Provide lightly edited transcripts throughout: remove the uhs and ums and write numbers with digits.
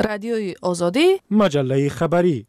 رادیوی آزادی، مجله خبری.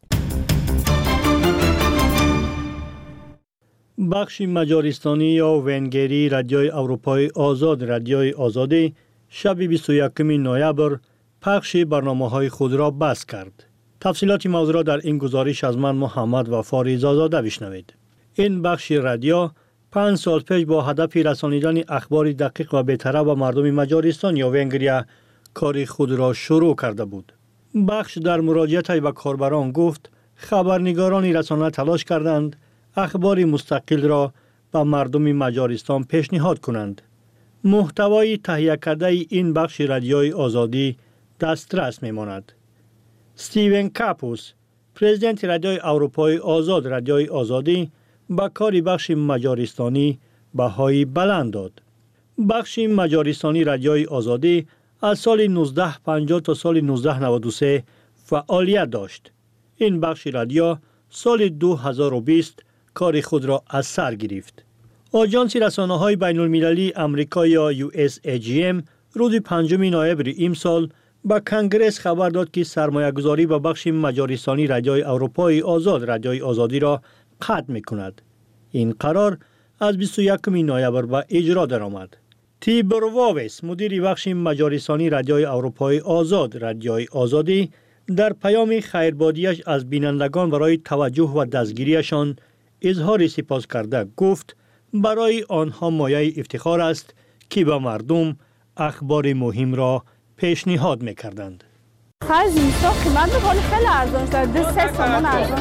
بخش مجارستانی یا ونگری رادیوی اروپای آزاد رادیوی آزادی شب 21 نوامبر پخش برنامه‌های خود را بس کرد. تفصیلات موضوع را در این گزارش از من محمد وفا رضازاده بشنوید. این بخش رادیو 5 سال پیش با هدف رسانیدن اخبار دقیق و بی‌طرف به مردم مجارستان یا ونگریا کار خود را شروع کرده بود. بخش در مراجعت به کاربران گفت خبرنگاران رسانه تلاش کردند اخبار مستقل را به مردم مجارستان پیشنهاد کنند. محتوای تهیه کرده این بخش رادیوی آزادی دسترس می‌ماند. استیون کاپوس، پرزیدنت رادیوی اروپای آزاد رادیوی آزادی، با کار بخش مجارستانی بهای بلند داد. بخش مجارستانی رادیوی آزادی از سال 1950 تا سال 1993 فعالیت داشت. این بخش رادیو سال 2020 کار خود را از سر گرفت. آژانس رسانه‌های بین‌المللی آمریکا یا USAGM روز 5 نوامبر امسال با کنگره خبر داد که سرمایه‌گذاری به بخش مجارستانی رادیوی اروپای آزاد رادیوی آزادی را قطع می‌کند. این قرار از 21 نوامبر به اجرا درآمد. تیبور واویس، مدیر بخش مجارستانی رادیوی اروپای آزاد رادیوی آزادی، در پیام خیربادیش از بینندگان برای توجه و دستگیریشان اظهار سپاس کرده گفت برای آنها مایه افتخار است که به مردم اخبار مهم را پیشنهاد می‌کردند. خرج نیستا قیمت بکنه خیلی ارزان شده 3 تومان ارزان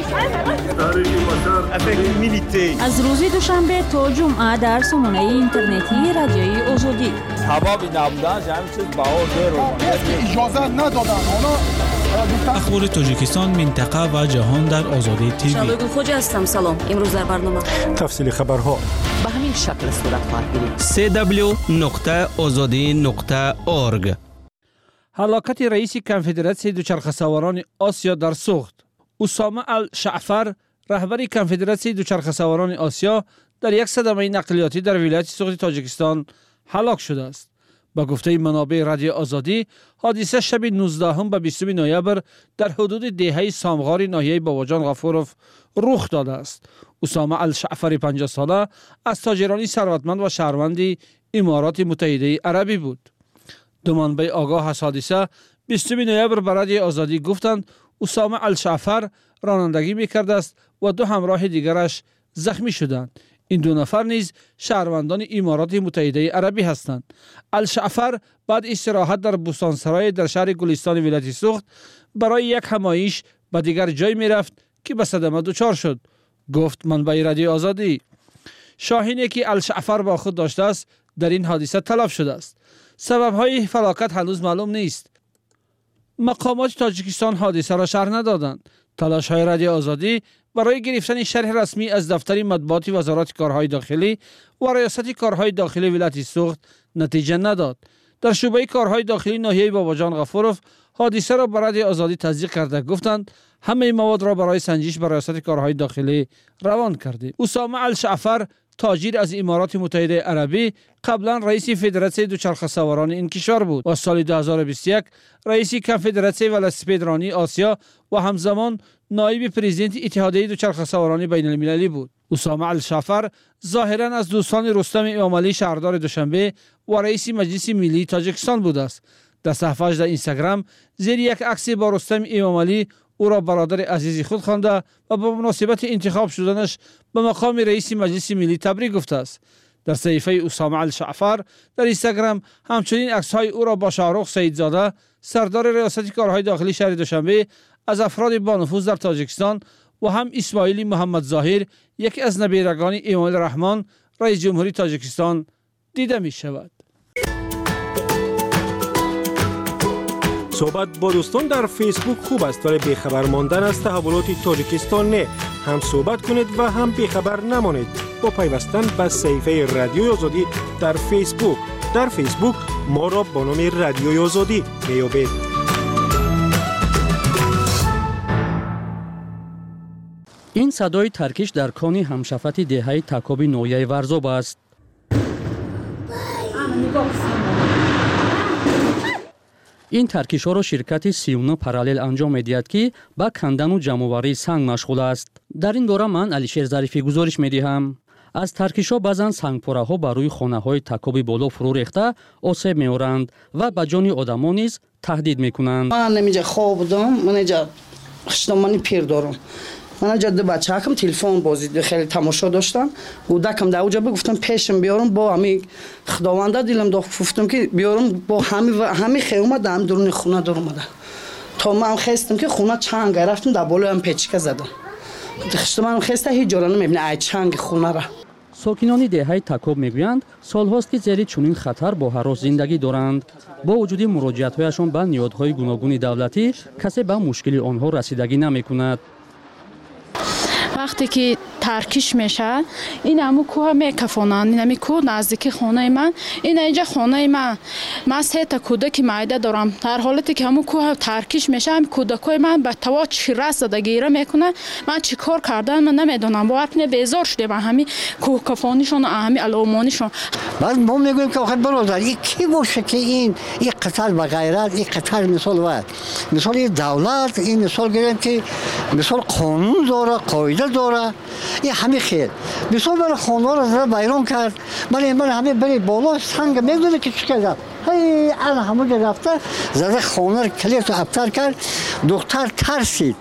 شده. از روز دوشنبه تا جمعه در سامانه اینترنتی رادیوی آزادی حبابی نبودن همین چیز بها اجازه ندادن اخبار تاجیکستان، منطقه و جهان در آزادی تیوی. شبگون خوجا هستم. سلام. امروز در برنامه تفصیل خبرها به همین شکل صورت خواهد گرفت. www.azadi.org. هلاکت رئیس کنفدراسیون دوچرخه‌سواران آسیا در سوخت. اسامه الشعفر، رهبر کنفدراسیون دوچرخه‌سواران آسیا، در یک صدمه نقلیاتی در ولایت سوخت تاجیکستان هلاک شده است. با گفته منابع رادیو آزادی، حادثه شب 19 به 20 نوامبر در حدود دهه سامغار ناحیه باباجان غفوروف رخ داده است. اسامه الشعفر 50 ساله از تاجران ثروتمند و شهروند امارات متحده عربی بود. دو منبع آگاه از حادثه 20 نوامبر به رادیو آزادی گفتند اسامه الشعفر رانندگی می‌کرده است و دو همراه دیگرش زخمی شدند. این دو نفر نیز شهروندان امارات متحده عربی هستند. الشعفر بعد استراحت در بوستانسرای در شهر گلستان ولایت سوخت برای یک همایش به دیگر جای می‌رفت که به صدمه دچار شد، گفت منبع رادیو آزادی. شاهینی که الشعفر با خود داشته است در این حادثه تلف شده است. سبب‌های فلاکت هنوز معلوم نیست. مقامات تاجیکستان حادثه را شرح ندادند. تلاش‌های رادیو آزادی برای گرفتن شرح رسمی از دفتر مطبوعات وزارت کارهای داخلی و ریاست کارهای داخلی ولایت سوخت نتیجه نداد. در شعبه کارهای داخلی ناحیه باباجان غفوروف حادثه را به رادیو آزادی تصدیق کرده گفتند همه مواد را برای سنجش به ریاست کارهای داخلی روان کردیم. اسامه الشعفر، تاجر از امارات متحده عربی، قبلا رئیس فدراسیون دوچرخه‌سواران این کشور بود و سال 2021 رئیس کنفدراسیون ولسپیدرانی آسیا و همزمان نایب پرزیدنت اتحادیه دوچرخه‌سواران بین‌المللی بود. اسامه الشعفر ظاهراً از دوستان رستم امامعلی شهردار دوشنبه و رئیس مجلس ملی تاجیکستان بود است. در صفحه‌اش در اینستاگرام زیر یک عکس با رستم امامعلی او را برادر عزیز خود خوانده و با مناسبت انتخاب شدنش به مقام رئیس مجلس ملی تبریک گفته است. در صحیفه اسامه الشعفر در اینستاگرام همچنین عکس‌های او را با شاهرخ سیدزاده، سردار ریاست کارهای داخلی شهر دوشنبه، از افراد با نفوذ در تاجیکستان و هم اسماعیل محمد ظاهر، یکی از نبیرگان امام الرحمن رئیس جمهوری تاجیکستان دیده می شود. صحبت با دوستان در فیسبوک خوب است ولی بیخبر ماندن از تحولات تاجیکستان نه. هم صحبت کنید و هم بیخبر نمانید با پیوستن به صفحه رادیو آزادی در فیسبوک. در فیسبوک ما را با نام رادیو آزادی میابید. این صدای ترکش در کان همشفت دهه تکابی نویه ورزاب است. ин таркишҳоро ширкати 39 параллел анҷом медиҳад, ки ба кандану ҷамъоварии санг машғул аст. Дар ин бора ман Алишер Зарифӣ гузориш медиҳам. аз таркишҳо баъзан сангпораҳо ба рӯи хонаҳои такоби боло фурӯ рехта осеб меоранд ва ба ҷони одамон низ таҳдид мекунанд. ман инҷа хоб будам, ман инҷа хиштомани пир дорам. ман инҷа ду бачаакам телефон бозӣ хеле тамошо доштам. кӯдакам дар уҷа гуфтам пешам биёрам, бо ҳами худованда дилам дохт, гуфтам ки биёрам бо ҳами хеомад дар ҳами дуруни хона дуромада. то ман хестам ки хона чанга рафтам, дар болои ҳам печка задам. хиштоманам хеста ҳеҷ ҷора намебинам ай чанги хонара. сокинони деҳаи Такоб мегӯянд, солҳост ки зери чунин хатар бо ҳарос зиндагӣ доранд. бо вуҷуди муроҷиатҳояшон ба ниҳодҳои гуногуни давлатӣ касе ба мушкили онҳо расидагӣ намекунад. вақте ки таркиш мешавад, ин ҳамун кӯҳа мекафонанд, ин ҳамин кӯҳ наздики хонаи ман, ин инҷа хонаи ман. ман сета кӯдаки майда дорам. дар ҳолате ки ҳамун кӯҳа таркиш мешавад, ҳамин кӯдакҳои ман ба таво чирас зада гира мекунанд. ман чӣ кор кардан ман намедонам. бовар кунед безор шудем ҳамин кӯҳкафонишон, ҳамин аломонишон. баъд мо мегӯем ки охир бародар ин ки боша ки ин қатар ба ғайрат, ин қатар мисол ва мисол ин давлат, ин мисол гирем ки мисол қонун дора, қоида дора. ин ҳами хел мисол бара хонҳоро зада вайрон кард. ман ҳами бери боло санга медоне ки чӣ карда. ана ҳамуҷа рафта зада хонаро килету аптар кард. духтар тарсид.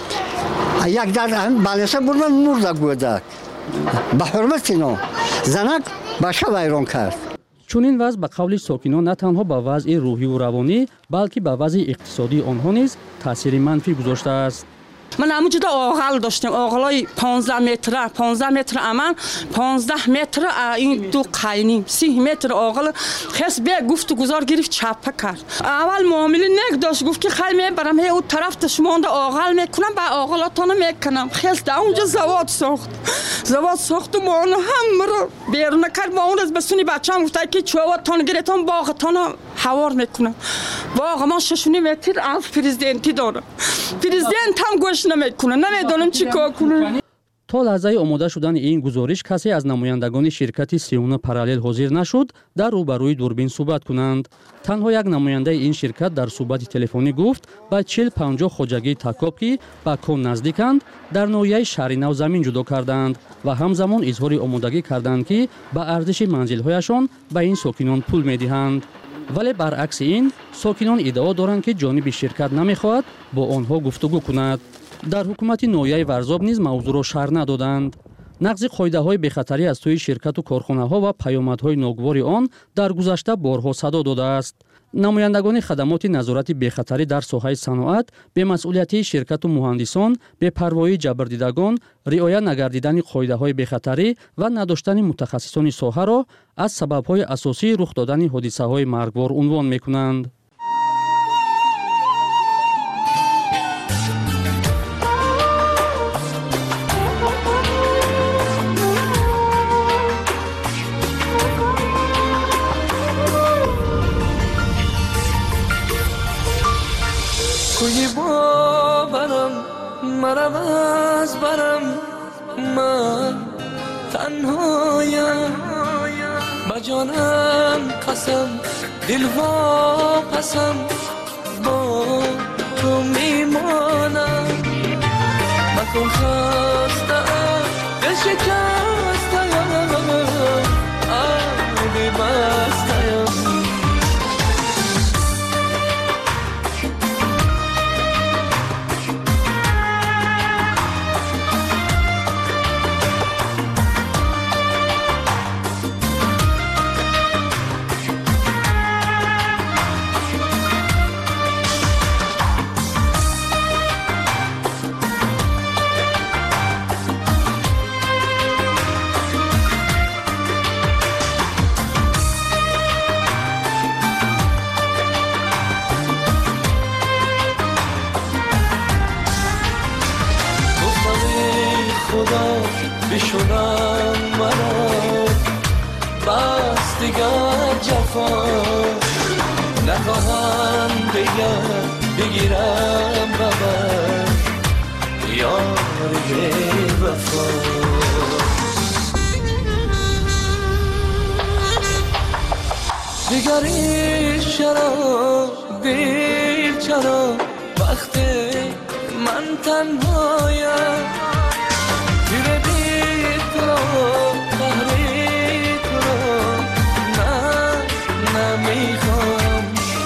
як дар балеса бурдан мурда гӯдак. ба ҳурмати но занак баша вайрон кард. чунин вазъ ба қавли сокинон на танҳо ба вазъи рӯҳиву равонӣ, балки ба вазъи иқтисодии онҳо низ таъсири манфӣ гузоштааст. ман ҳамуҷуда оғал доштем, оғалои 15 метр аман, 15 метр ин ду қайним, 30 метр оғал хес бе гуфту гузор гирифт чапа кард. аввал муомилӣ нек дошт, гуфт ки хай мебарам ҳе у тарафта шумонда оғал мекунам, ба оғалотона мекунам. хес да унҷа завод сохту моно ҳамаро беруна кард. ба он роз ба суни бачаам гуфта ки чувотон гиретон боғатона ҳавор мекунам. боғ мо 6 метр аз президенти дорам. президент ҳам гӯш намедонам чӣ кор кунам. то лаҳзаи омода шудани ин гузориш касе аз намояндагони ширкати 39 параллел ҳозир нашуд дар рӯбарӯи дурбин суҳбат кунанд. танҳо як намояндаи ин ширкат дар суҳбати телефонӣ гуфт ба 40-50 хоҷагии Такоб, ки ба кон наздиканд, дар ноҳияи шаҳри нав замин ҷудо карданд ва ҳамзамон изҳори омодагӣ карданд, ки ба арзиши манзилҳояшон ба ин сокинон пул медиҳанд. вале баръакси ин сокинон иддао доранд, ки ҷониби ширкат намехоҳад бо онҳо гуфтугӯ кунад. дар ҳукумати ноҳияи Варзоб низ мавзӯъро шарҳ надоданд. нақзи қоидаҳои бехатарӣ аз сӯи ширкату корхонаҳо ва паёмадҳои ногувори он дар гузашта борҳо садо додааст. намояндагони хадамоти назорати бехатарӣ дар соҳаи саноат, бемасъулиятии ширкату муҳандисон, бепарвоии ҷабрдидагон, риоя нагардидани қоидаҳои бехатарӣ ва надоштани мутахассисони соҳаро аз сабабҳои асосии рух додани ҳодисаҳои маргвор унвон мекунанд. کوی باورم مرم از برم من تنهایم با جانم قسم دل واپسم با تو میمانم مکن خستم دل شکستم آبی بستم بشونم مرا بس دیگر جفا نخواهم بگیرم ببر یاری وفا دیگر این شراب دیر چرا وقتی من تنهایم تیر دیر تو رو قهری تو رو نه نمیخوام.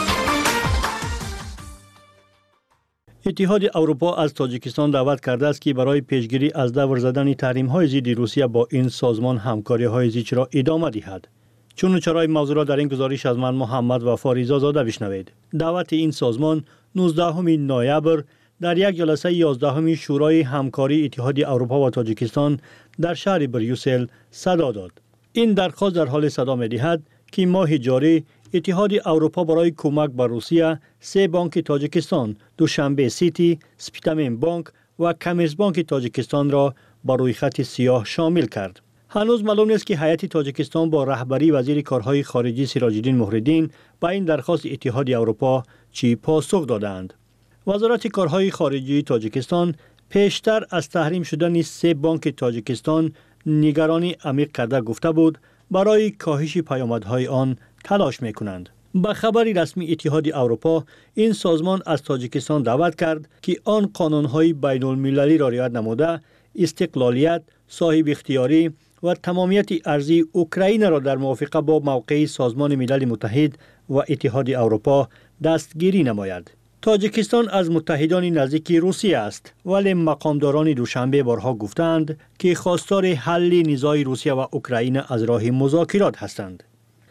اتحاد اروپا از تاجیکستان دعوت کرده است که برای پیشگیری از دور زدن تحریم‌های ضد روسیه با این سازمان همکاری‌های زیچ را ادامه دهد. چون چرای موضوع را در این گزارش از من محمد وفا رضا زاده بشنوید. دعوت این سازمان 19 نوامبر در یک جلسه 11 شورای همکاری اتحاد اروپا و تاجیکستان در شهر بریوسل صدا داد. این درخواست در حال صدا می‌دهد که ماه جاری اتحاد اروپا برای کمک به روسیه 3 بانک تاجیکستان، دوشنبه سیتی، سپیتامین بانک و کمیرس بانک تاجیکستان را بر روی خط سیاه شامل کرد. هنوز معلوم نیست که هیئت تاجیکستان با رهبری وزیر کارهای خارجی سراج‌الدین مهرالدین به این درخواست اتحاد اروپا چی پاسخ دادند. وزارت کارهای خارجی تاجیکستان پیشتر از تحریم شدن 3 بانک تاجیکستان نگرانی عمیق کرده گفته بود برای کاهش پیامدهای آن تلاش می‌کنند. به خبر رسمی اتحاد اروپا این سازمان از تاجیکستان دعوت کرد که آن قانون‌های بین‌المللی را رعایت نموده استقلالیت، صاحب اختیاری و تمامیت ارضی اوکراین را در موافقه با موقع سازمان ملل متحد و اتحاد اروپا دستگیری نماید. تاجیکستان از متحدان نزدیک روسیه است، ولی مقامداران دوشنبه بارها گفتند که خواستار حل نزاع روسیه و اوکراین از راه مذاکرات هستند.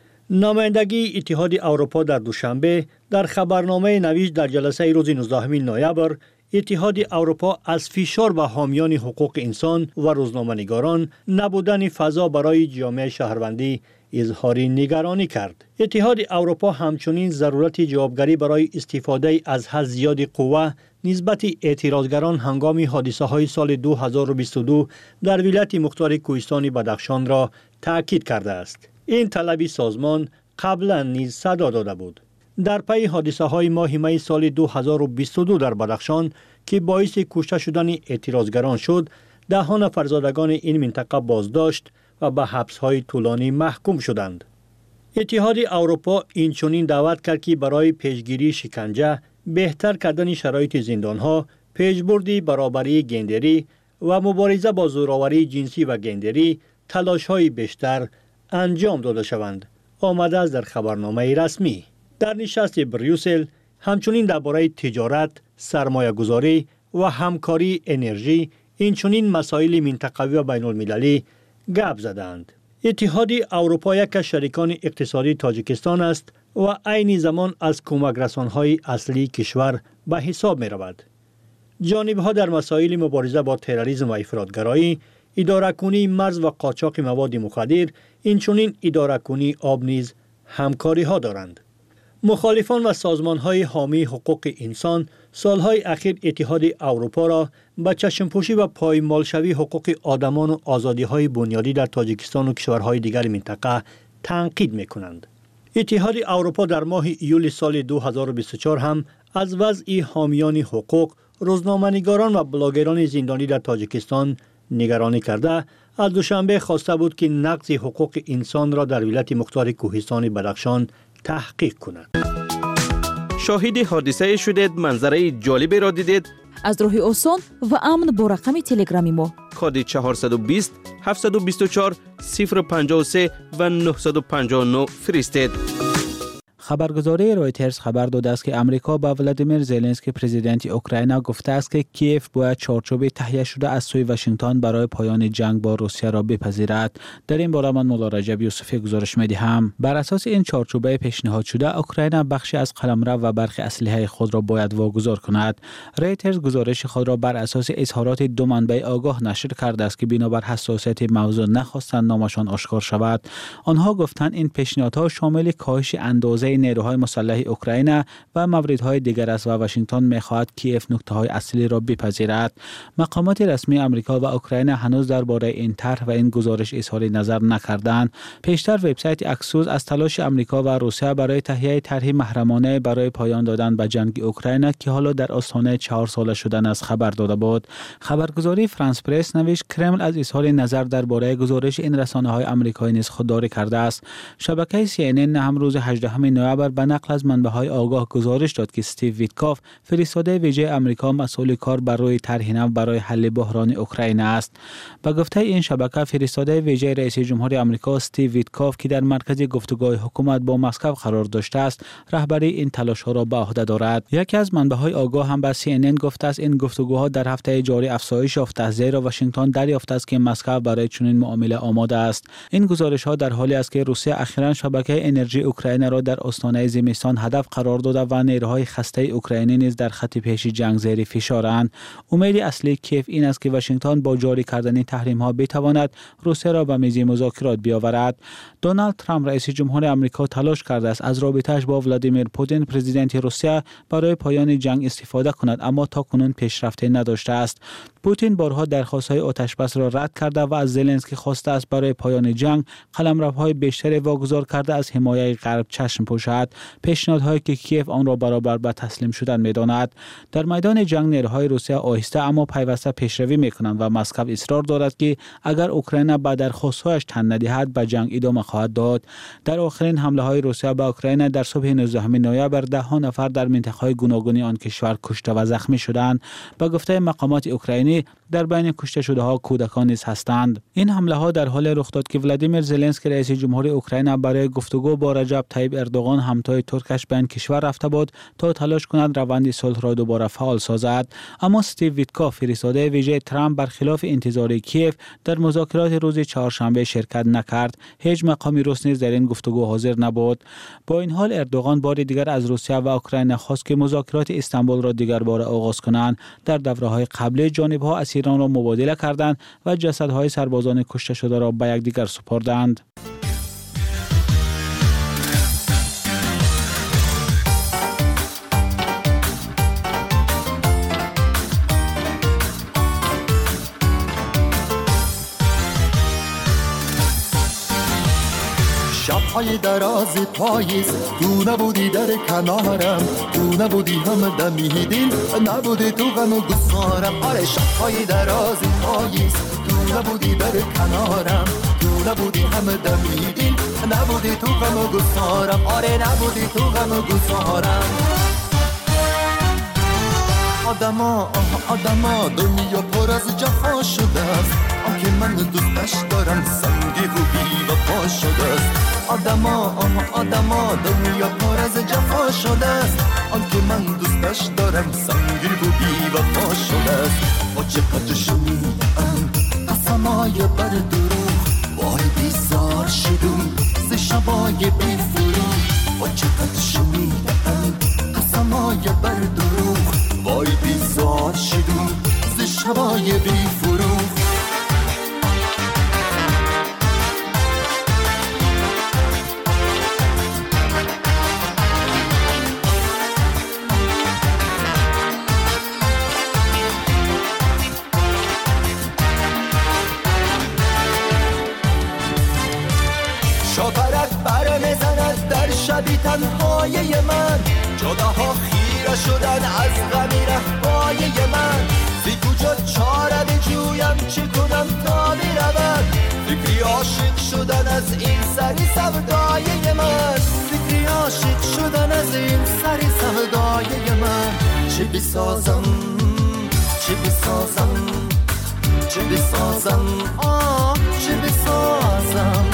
نمایندگی اتحاد اروپا در دوشنبه در خبرنامه نوشت در جلسه روز 19 نوامبر اتحاد اروپا از فشار به حامیان حقوق انسان و روزنامه‌نگاران نبودن فضا برای جامعه شهروندی اظهار نگرانی کرد. اتحاد اروپا همچنین ضرورت جوابگری برای استفاده از حد زیاد قوه نسبت اعتراضگران هنگام حادثه‌های سال 2022 در ولایت مختار کوهستان بدخشان را تاکید کرده است. این طلب سازمان قبلا نیز صدا داده بود. در پی حادثه‌های ماه می سال 2022 در بدخشان که باعث کشته شدن اعتراضگران شد، 10 نفر زادگان این منطقه بازداشت و به حبس‌های طولانی محکوم شدند. اتحاد اروپا اینچنین دعوت کرد که برای پیشگیری شکنجه، بهتر کردن شرایط زندان‌ها، پیشبرد برابری گندری و مبارزه با زورآوری جنسی و گندری تلاش‌های بیشتر انجام داده شوند. آمده است در خبرنامه رسمی. در نشست بریوسل همچنین درباره تجارت، سرمایه‌گذاری و همکاری انرژی اینچنین مسائل منطقوی و بین المللی گپ زدند. اتحاد اروپا یک از شریکان اقتصادی تاجیکستان است و عین زمان از کمک رسان‌های اصلی کشور به حساب می رود. جانب‌ها در مسائل مبارزه با تروریسم و افراطگرایی، اداره‌کنی مرز و قاچاق مواد مخدر، اینچنین اداره‌کنی آب نیز همکاری‌ها دارند. مخالفان و سازمان‌های حامی حقوق انسان سالهای اخیر اتحاد اروپا را به چشم‌پوشی و پایمالشوی حقوق آدمان و آزادی‌های بنیادی در تاجیکستان و کشورهای دیگر منطقه تنقید می‌کنند. اتحاد اروپا در ماه ایول سال 2024 هم از وضع حامیان حقوق، روزنامه‌نگاران و بلاگران زندانی در تاجیکستان نگرانی کرده، از دوشنبه خواسته بود که نقض حقوق انسان را در ولایت مختار کوهستان بدخشان تحقیق کند. شاهد حادثه شدید، منظره جالبی را دیدید؟ از راه آسان و امن با رقم تلگرامی ما کد 420 724 053 و 959 فرستید. خبرگزاری رویترز خبر داده است که امریکا با ولادیمیر زلنسکی پرزیدنت اوکراین گفته است که کیف باید چارچوب تهیه شده از سوی واشنگتن برای پایان جنگ با روسیه را بپذیرد. در این باره من مولا رجب یوسفی گزارش می‌دهم. بر اساس این چارچوب پیشنهاد شده، اوکراین بخشی از قلمرو و برخی اسلحه خود را باید واگذار کند. رویترز گزارش خود را بر اساس اظهارات 2 منبع آگاه نشر کرده است که بنابر حساسیت موضوع نخواستند نامشان آشکار شود. آنها گفتند این پیشنهادها شامل کاهش اندازه نیروهای مسلح اوکراین و موردهای دیگر است و واشنگتن می‌خواهد کیف نکته‌های اصلی را بپذیرد. مقامات رسمی آمریکا و اوکراین هنوز درباره این طرح و این گزارش اظهار نظر نکردند. پیشتر وبسایت اکسوس از تلاش آمریکا و روسیه برای تهیه طرحی محرمانه برای پایان دادن به جنگ اوکراین که حالا در آستانه 4 ساله شدن است خبر داده بود. خبرگزاری فرانس پرس نوشت کرمل از اظهار نظر درباره گزارش این رسانه‌های آمریکایی نیز خودداری کرده است. شبکه CNN هم روز 18 نوامبر به نقل از منبع‌های آگاه گزارش داد که استیو ویتکاف فرستاده ویژه آمریکا مسئول کار بر روی طرح نو برای حل بحران اوکراین است. به گفته این شبکه فرستاده ویژه رئیس جمهور آمریکا استیو ویتکاف که در مرکز گفتگوهای حکومت با مسکو قرار داشته است، رهبری این تلاش‌ها را به عهده دارد. یکی از منبع‌های آگاه هم به CNN گفته است این گفتگوها در هفته جاری افزایش یافته است، زیرا واشنگتن دریافته است که مسکو برای چنین معامله آماده است. این گزارش‌ها در حالی است که روسیه اخیراً شبکه انرژی اوکراین را در آستانه زمستان هدف قرار داده و نیروهای خسته اوکراینی نیز در خط پیش جنگ زیر فشارند. امید اصلی کیف این است که واشنگتن با جاری کردن تحریم‌ها بتواند روسیه را به میز مذاکرات بیاورد. دونالد ترامپ رئیس جمهور آمریکا تلاش کرده است از رابطه‌اش با ولادیمیر پوتین پرزیدنت روسیه برای پایان جنگ استفاده کند، اما تاکنون پیشرفتی نداشته است. پوتین بارها درخواست‌های آتشبس را رد کرده و از زلنسکی خواسته است برای پایان جنگ قلمروهای بیشتری واگذار کرده از حمایت غرب چشم پوشد، پیشنهادهایی که کیف آن را برابر به تسلیم شدن می‌داند. در میدان جنگ نیروهای روسیه آهسته اما پیوسته پیشروی می‌کنند و مسکو اصرار دارد که اگر اوکراین به درخواست‌هایش تن ندهد به جنگ ادامه خواهد داد. در آخرین حمله‌های روسیه به اوکراین در صبح 19 نوامبر 10 نفر در منطقه‌های گوناگون آن کشور کشته و زخمی شدند. به گفته مقامات اوکراینی در بین کشته شده‌ها کودکان نیز هستند. این حمله‌ها در حال رخ داد که ولادیمیر زلنسکی رئیس جمهور اوکراین برای گفتگو با رجب طیب اردوغان همتای ترکش به این کشور رفته بود تا تلاش کند روند صلح را دوباره فعال سازد. اما استیو ویتکاف فرستاده ویژه ترامپ برخلاف انتظار کیف در مذاکرات روز چهارشنبه شرکت نکرد. هیچ مقامی روس نیز در این گفتگو حاضر نبود. با این حال اردوغان بار دیگر از روسیه و اوکراین خواست که مذاکرات استانبول را دیگر بار آغاز کنند. در دوره‌های قبلی جانب‌ها اسیران را مبادله کردند و جسدهای سربازان کشته شده را به یکدیگر سپردند. شب‌های دراز پاییز تو نبودی در کنارم، تو نبودی هم دمی دل، نبودی تو غم و گسارم. آره شب‌های دراز پاییز تو نبودی در کنارم، تو نبودی هم دمی دل، نبودی تو غم و گسارم. آره نبودی تو غم و گسارم. آدما دنیا پر از جفا شده است، آنکه من دوستش دارم سنگی و بی وفا شده است. آدما دنیا پر از جفا شده است، آنکه من دوستش دارم سنگی و بی وفا شده است. با چقدر شنیدم قسمای بر دروغ، وای بیزار شدم ز شبای بی فروغ. با چقدر شنیدم قسمای بر دروغ، وای بیزار شدم ز شبای بی فروغ. شاپرک بر میزند در شبی تنهای من، جداها خیره شدن از غمی رفای من. زی کجا چاره بجویم چی کنم تا برود، فکری عاشق شدن از این سری سودای من. فکری عاشق شدن از این سری سودای من. چی بسازم چی بسازم چی بسازم چی بسازم.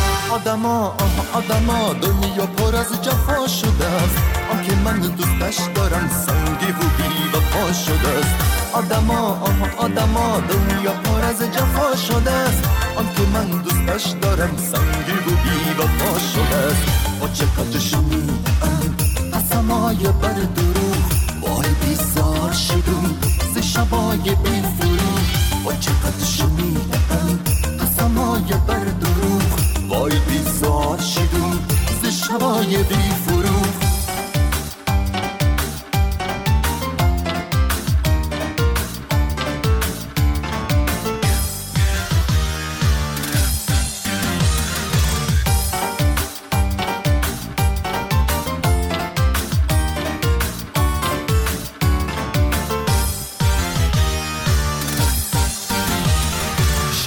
آدما دنیا پر از جفا شده است، آنکه من دوستش دارم سنگی و بی وفا شده است. آدما دنیا پر از جفا شده است، آنکه من دوستش دارم سنگی و بی وفا شده است. با چقدر شنیدم قسمای بر دروغ، وای بیزار شدم ز شبای بی فروغ. با چقدر شنیدم قسمای بر دروغ، وای بیزار شدم ز شبای بی فروغ.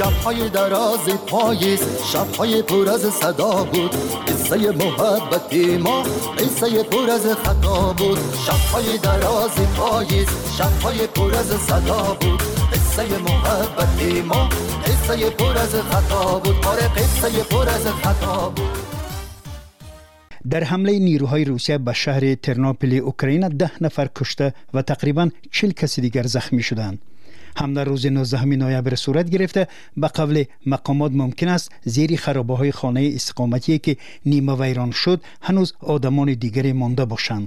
شب‌های دراز پاییز، شب‌های پر از صدا بود. قصه محبت ما قصه پر از خطا بود. شب‌های دراز پاییز، شب‌های پر از صدا بود. قصه محبت ما قصه پر از خطا بود. آره قصه پر از خطا بود. در حمله نیروهای روسیه به شهر ترنوپیل اوکراین 10 نفر کشته و تقریباً 40 کسی دیگر زخمی شدند. حمله روز 19 نوامبر صورت گرفته. به قول مقامات ممکن است زیر خرابه‌های خانه استقامتی که نیمه ویران شد هنوز آدمان دیگری مانده باشند.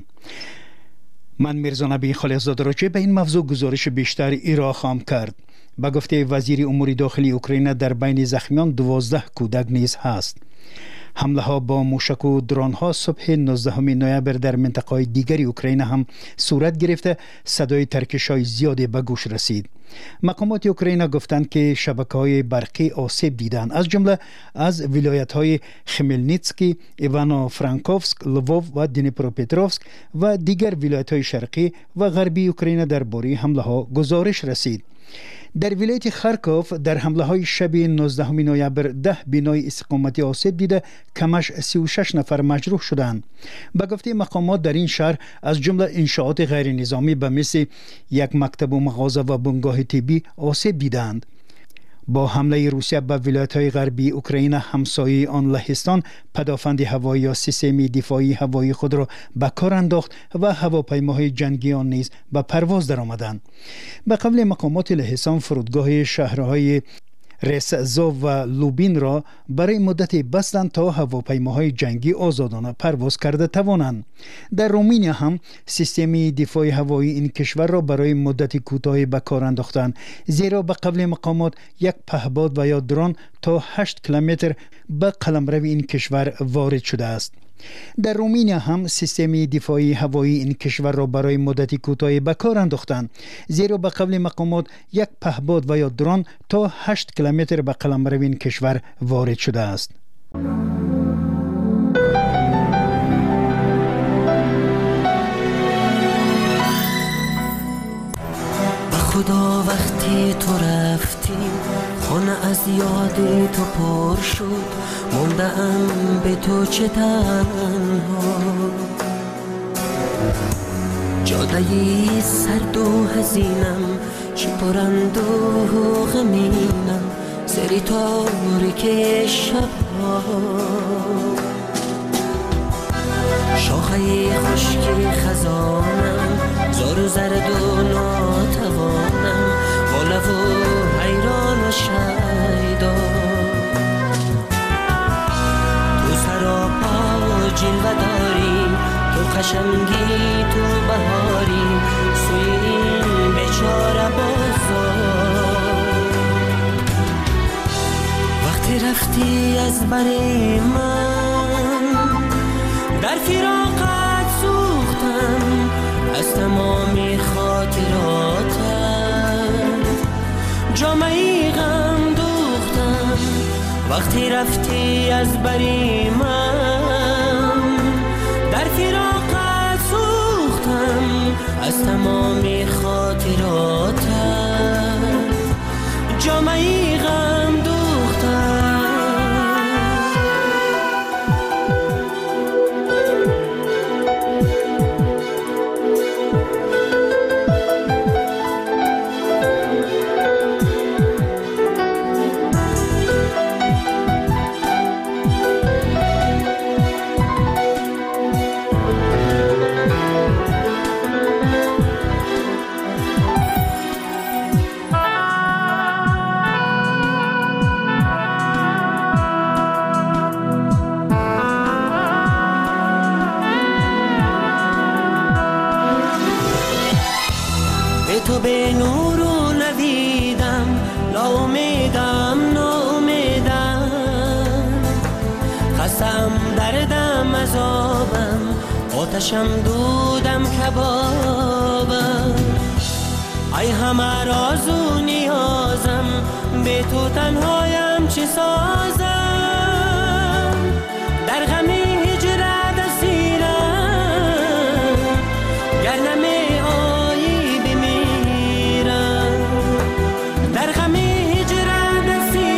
من میرزا نبی خلیزاده راجع به این موضوع گزارش بیشتر ارائه خواهم کرد. به گفته وزیر امور داخلی اوکراین در بین زخمیان 12 کودک نیز هست. حمله ها با موشک و درون ها صبح 19 نوامبر در منطقه دیگری اوکراین هم صورت گرفته. صدای ترکش های زیادی به گوش رسید. مقامات اوکراین گفتند که شبکه های برقی آسیب دیدند، از جمله از ولایت های خمیلنیتسکی، ایوانو فرانکوفسک، لووو و دنیپروپتروفسک و دیگر ولایت های شرقی و غربی اوکراین درباره حمله ها گزارش رسید. در ولایت خارکوف در حمله های شب 19 نوامبر 10 بنای استقامتی آسیب دیده، کمش 36 نفر مجروح شدند. به گفته مقامات در این شهر از جمله انشاءات غیر نظامی به مثل یک مکتب و مغازه و بنگاه طبی آسیب دیدند. با حمله روسیه به ولایت‌های غربی اوکراین همسایه آن لهستان، پدافند هوایی یا سیستم دفاعی هوایی خود را به کار انداخت و هواپیماهای جنگی آن نیز به پرواز درآمدند. به قول مقامات لهستان، فرودگاه شهرهای رسزو و لوبین را برای مدتی بستند تا هواپیماهای جنگی آزادانه پرواز کرده توانند. در رومانیا هم سیستم دفاع هوایی این کشور را برای مدتی کوتاهی به کار انداختند، زیرا به قول مقامات یک پهپاد و یا درون تا 8 کیلومتر به قلمرو این کشور وارد شده است. در رومانیا هم سیستم دفاعی هوایی این کشور را برای مدتی کوتاهی به کار انداختند، زیرا به قول مقامات یک پهپاد و یا درون تا 8 کیلومتر به قلمرو این کشور وارد شده است. خدا وقتی تو رفتی خانه از یاد تو پر شد، موندم به تو چه تنها. جادهی سرد و حزینم، چه پرند و غمینم، سری تاریک شبها. شاخه خشکی خزانم، زار و زرد و ناتوانم، والا و حیران و شیدا. تو سراپا جلوه داری، تو قشنگی تو بهاری، سوی این بیچاره بازار. وقتی رفتی از بر من، در فراقت سوختم از تمامی خاطراتت، جامعی غم دوختم. وقتی رفتی از بری من، در فراقت سوختم از تمامی خاطراتت، جامعی غم دوختم. تو به نور و ندیدم، ناامیدم ناامیدم، خستم دردم عذابم، آتشم دودم کبابم. ای همه راز و نیازم، به تو تنهایم چه سازم. در غم هجرت اسیرم، گر نمی آیی بمیرم. در غم هجرت اسیرم،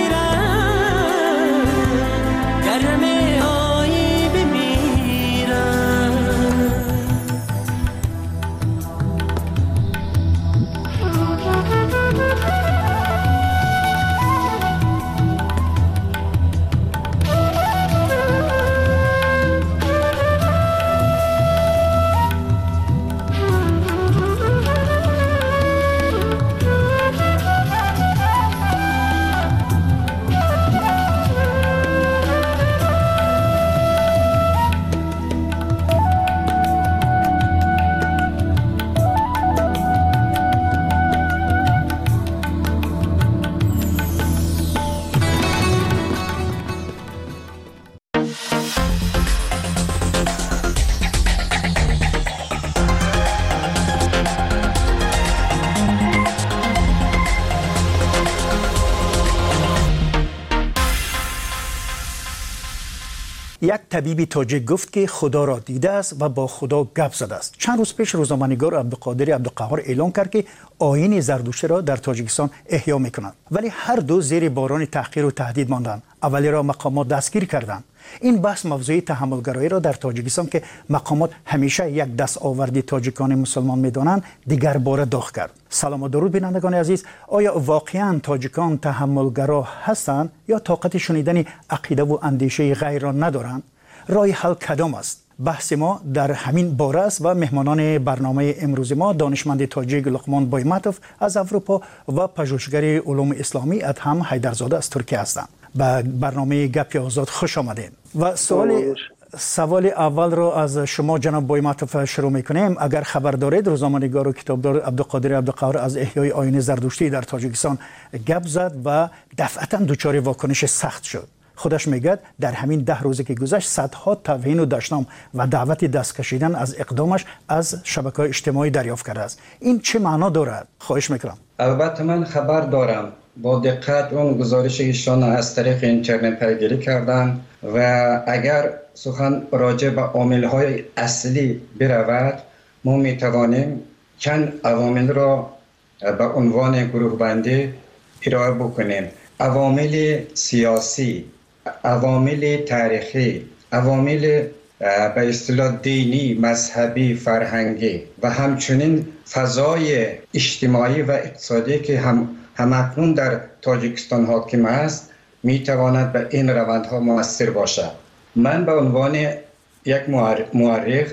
یک طبیب تاجیک گفت که خدا را دیده است و با خدا گپ زده است. چند روز پیش روزنامه‌نگار عبدالقادر عبدالقهار اعلام کرد که آیین زردشتی را در تاجیکستان احیا می‌کنند، ولی هر دو زیر باران تحقیر و تهدید ماندند. اولی را مقامات دستگیر کردند. این بحث موضوع تحملگرایی را در تاجیکستان که مقامات همیشه یک دستاوردی تاجیکان مسلمان می‌دانند دیگر باره داغ کرد. سلام و درود بینندگان عزیز. آیا واقعاً تاجیکان تحملگرا هستند یا طاقت شنیدن عقیده و اندیشه غیر را ندارند؟ راه حل کدام است؟ بحث ما در همین باره است و مهمانان برنامه امروز ما دانشمند تاجیک لقمان بایمتوف از اروپا و پژوهشگر علوم اسلامی ادهم حیدرزاده از ترکیه هستند. به برنامه گپ آزاد خوش آمدید. و سوال اول را از شما جناب بایمتوف شروع میکنیم. اگر خبر دارید روزنامه‌نگار و کتابدار عبدالقادر عبدالقهار از احیای آیین زردشتی در تاجیکستان گپ زد و دفعتا دچار واکنش سخت شد. خودش میگه در همین 10 روزی که گذشت صدها توهین و دشنام و دعوت دست کشیدن از اقدامش از شبکه‌های اجتماعی دریافت کرده است. این چه معنا دارد؟ خواهش میکنم. البته من خبر دارم. با دقت اون گزارش ایشان از طریق اینترنت پیگیری کردم و اگر سخن راجع به عامل‌های اصلی برود ما میتوانیم چند عوامل را به عنوان گروه بندی ارائه بکنیم. عوامل سیاسی، عوامل تاریخی، عوامل به اصطلاح دینی، مذهبی، فرهنگی و همچنین فضای اجتماعی و اقتصادی که همکنون در تاجیکستان حاکم است میتواند به این روندها مؤثر باشد. من به عنوان یک مورخ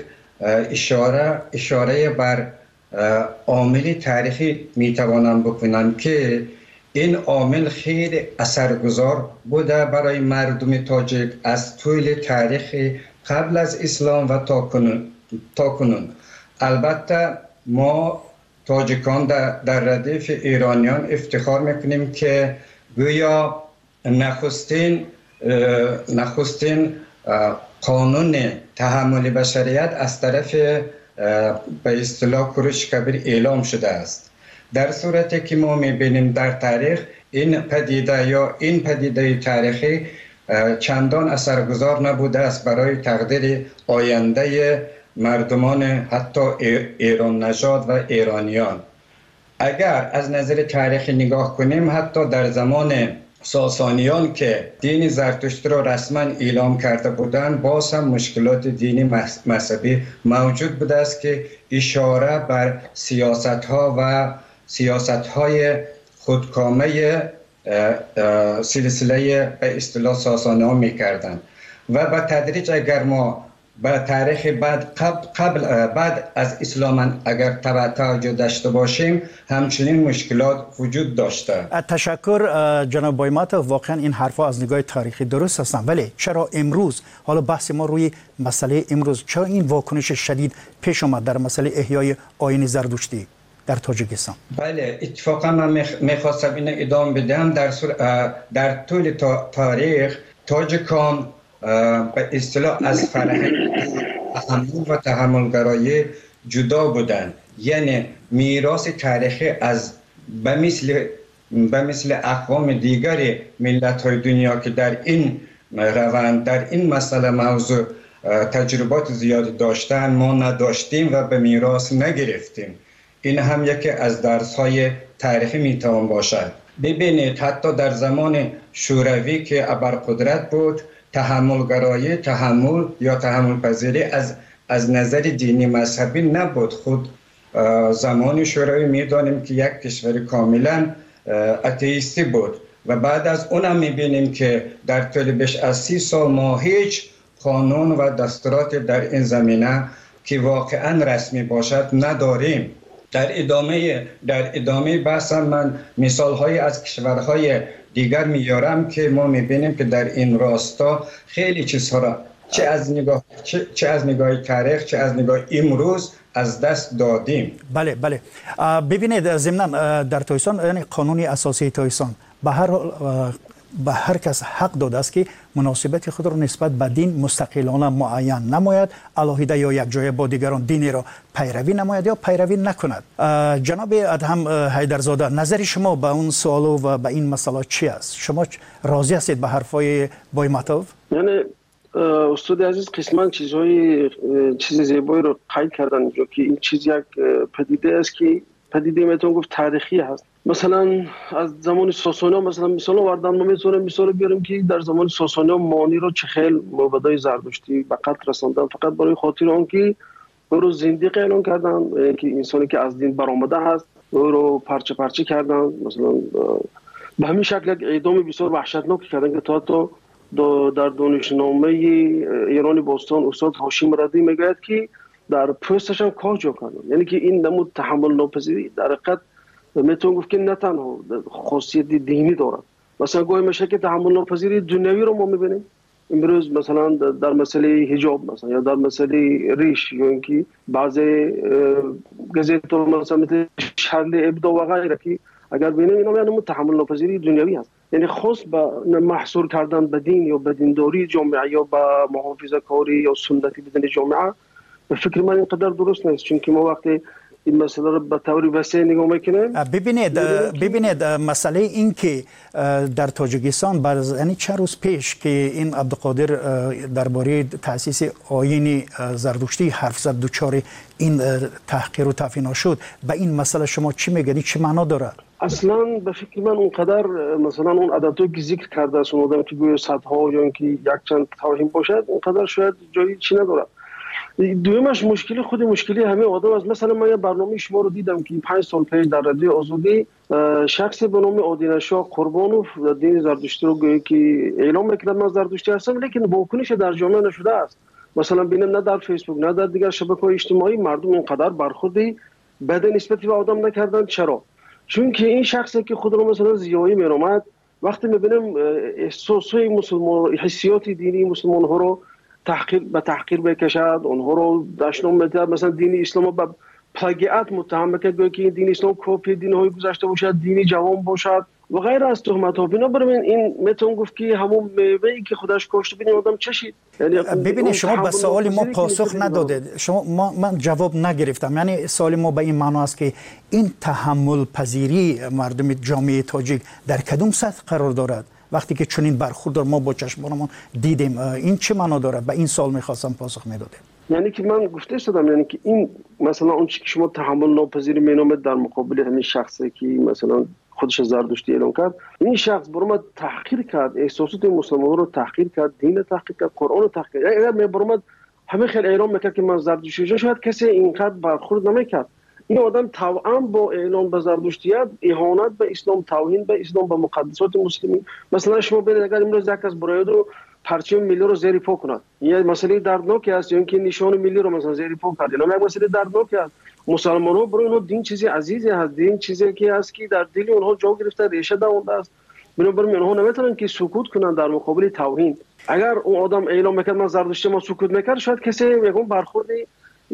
اشاره بر عامل تاریخی میتوانم بکنم که این عامل خیلی اثرگذار بوده برای مردم تاجیک از طول تاریخ قبل از اسلام و تا کنون. البته ما تاجیکان در ردیف ایرانیان افتخار میکنیم که گویا نخستین قانون تحمل بشریت از طرف به اصطلاح کوروش کبیر اعلام شده است. در صورتی که ما میبینیم در تاریخ این پدیده تاریخی چندان اثرگذار نبوده است برای تقدیر آینده مردمان حتی ایران نژاد و ایرانیان. اگر از نظر تاریخی نگاه کنیم حتی در زمان ساسانیان که دین زرتشتی را رسما اعلام کرده بودند باز هم مشکلات دینی مذهبی موجود بوده است که اشاره بر سیاست‌های خودکامه سلسله به اصطلاح ساسانیان می‌کردند و به تدریج اگر ما به تاریخ بعد از اسلام اگر توجه داشته باشیم همچنین مشکلات وجود داشته. تشکر جناب بایمتوف. واقعا این حرفا از نگاه تاریخی درست هستند، ولی چرا امروز حالا بحث ما روی مسئله امروز چرا این واکنش شدید پیش آمد در مسئله احیای آیین زردشتی در تاجیکستان؟ بله اتفاقا من میخواستم این ادامه بدم. در طول تاریخ تاجیکان به اصطلاح از فرهنگ تحمل و تحملگرایی جدا بودند. یعنی میراث تاریخی از به مثل اقوام دیگر ملت‌های دنیا که در این روند در این مسئله موضوع تجربات زیادی داشتن ما نداشتیم و به میراث نگرفتیم. این هم یکی از درس‌های تاریخی میتوان باشد. ببینید حتی در زمان شوروی که ابرقدرت بود تحمل یا تحمل پذیری از نظر دینی مذهبی نبود. خود زمان شوروی میدانیم که یک کشور کاملا اتئیستی بود و بعد از اونم میبینیم که در طول بیش از 30 سال ما هیچ قانون و دستورات در این زمینه که واقعا رسمی باشد نداریم. در ادامه بحثم من مثال‌های از کشورهای دیگر میارم که ما میبینیم که در این راستا خیلی چیزها را چه از نگاه تاریخ چه از نگاه امروز از دست دادیم. بله ببینید ضمناً در تاجیکستان یعنی قانون اساسی تاجیکستان به هر کس حق داده است که مناسبت خود را نسبت به دین مستقلانه معین نماید، علاهیده یا یک جای با دیگران دینی را پیروی نماید یا پیروی نکند. جناب ادهم حیدرزاده نظر شما به اون سوال و به این مسئله چی است؟ شما راضی هستید به حرفای بایمتوف؟ یعنی استاد عزیز قسما چیز زیبایی رو قید کردن اینجا که این چیز یک پدیده است که پدیده میتون گفت تاریخی هست. مثلا از زمان ساسانی مثلا مثال آوردن، ما میتونیم مثال بیاریم که در زمان ساسانی مانی رو چه خیل مبادای زردشتی به قتل رساندن فقط برای خاطر آن که او رو زندیق اعلام کردن، که انسانی که از دین برآمده هست او رو پرچه پرچه کردن. مثلا به همین شکل یک اعدام بسیار وحشتناک کردن که تا در دانشنامه ایران باستان استاد هاشم ردی میگوید که در پوستش هم کار جا کردن. یعنی که این نمود تحمل ناپذیری در حقیقت میتون گفت که نه تنها خاصیت دینی دارد، مثلا گاهی میشه که تحمل ناپذیری دنیوی رو ما میبینیم امروز، مثلا در مسئله حجاب مثلا یا در مسئله ریش، یا اینکه بعضی گزیت مثلا مثل شرل ابدا و غیره که اگر ببینیم اینا یعنی تحمل ناپذیری دنیوی هست. یعنی خاص به محصور کردن به دین یا به دینداری جامعه یا به محافظه کاری یا سنتی بدن جامعه به فکر من اینقدر درست نیست، چون که ما وقتی این مسئله رو به طور وسیع نگاه میکنیم. ببینید مسئله این که در تاجیکستان بعد از یعنی چند روز پیش که این عبدالقادر درباره تأسیس آیین زردشتی حرف زد، دوچار این تحقیر و تفینا شد، به این مسئله شما چی میگید؟ چه معنا داره؟ اصلا به فکر من اونقدر مثلا اون عددی که ذکر کرده است اون آدم که گویا صدها یا اینکه یک چند توهین باشد اونقدر شاید جایی چی نداره. دویمش مشکلی همه آدم است. مثلا من یه برنامه شما رو دیدم که 5 سال پیش در رادیو آزادی شخصی به نام آدینشاه قربانوف دین زردشتی رو گویا که اعلام میکرد من زردشتی هستم، لیکن واکنش در جامعه نشده است. مثلا ببینم نه در فیسبوک نه در دیگر شبکه‌های اجتماعی مردم اینقدر برخوردی بد نسبتی به آدم نکردن. چرا؟ چون که این شخصی که خود رو مثلا زیایی میرامد وقتی میبینم احساسات مسلمان حسیات دینی مسلمان ها رو تحقیر بکشد، اونها رو دشنام میده، مثلا دین اسلام به پلاگیات متهم میکنه که دین اسلام کپی دین های گذشته باشد، دینی جوان باشد و غیر از تهمت ها. بنابراین این میتون گفت که همون میوه‌ای که خودش کاشته ببین آدم چشید. یعنی ببینید شما به سوال ما پاسخ ندادید، من جواب نگرفتم. یعنی سوال ما به این معنا است که این تحمل پذیری مردم جامعه تاجیک در کدوم سطح قرار دارد؟ وقتی که چنین برخورد ما با چشمانمون دیدیم، این چه معنا داره؟ به این سوال می‌خواستم پاسخ میدادم. یعنی که من گفته شدم یعنی که این مثلا اون چیزی که شما تحمل ناپذیری مینامید در مقابل همین شخصی که مثلا خودش زردشتی اعلام کرد، این شخص برام تحقیر کرد، احساسات مسلمانان رو تحقیر کرد، دین تحقیر کرد، قرآن رو تحقیر کرد. اگر من برام همه خیلی اعلام میکرد که من زردشتی، شاید کسی اینقدر برخورد نمیکرد. این آدم توأم با اعلام به زردشتیت اهانت به اسلام، توهین به اسلام، به مقدسات مسلمین. مثلا شما ببینید اگر امروز یک کس برای رو پرچم ملی رو زیر پا کند، یه مسئله دردناکی است، یا اینکه نشان ملی رو مثلا زیر پا کرد، اینا یک مسئله دردناکی است. مسلمان‌ها برای اونها دین چیزی عزیزی هست، دین چیزی که هست که در دل اونها جا گرفته، ریشه دونده است. بنابراین اونها نمیتونن که سکوت کنن در مقابل توهین. اگر اون آدم اعلام میکرد من زردشتی، ما سکوت میکرد، شاید کسی میگم برخوردی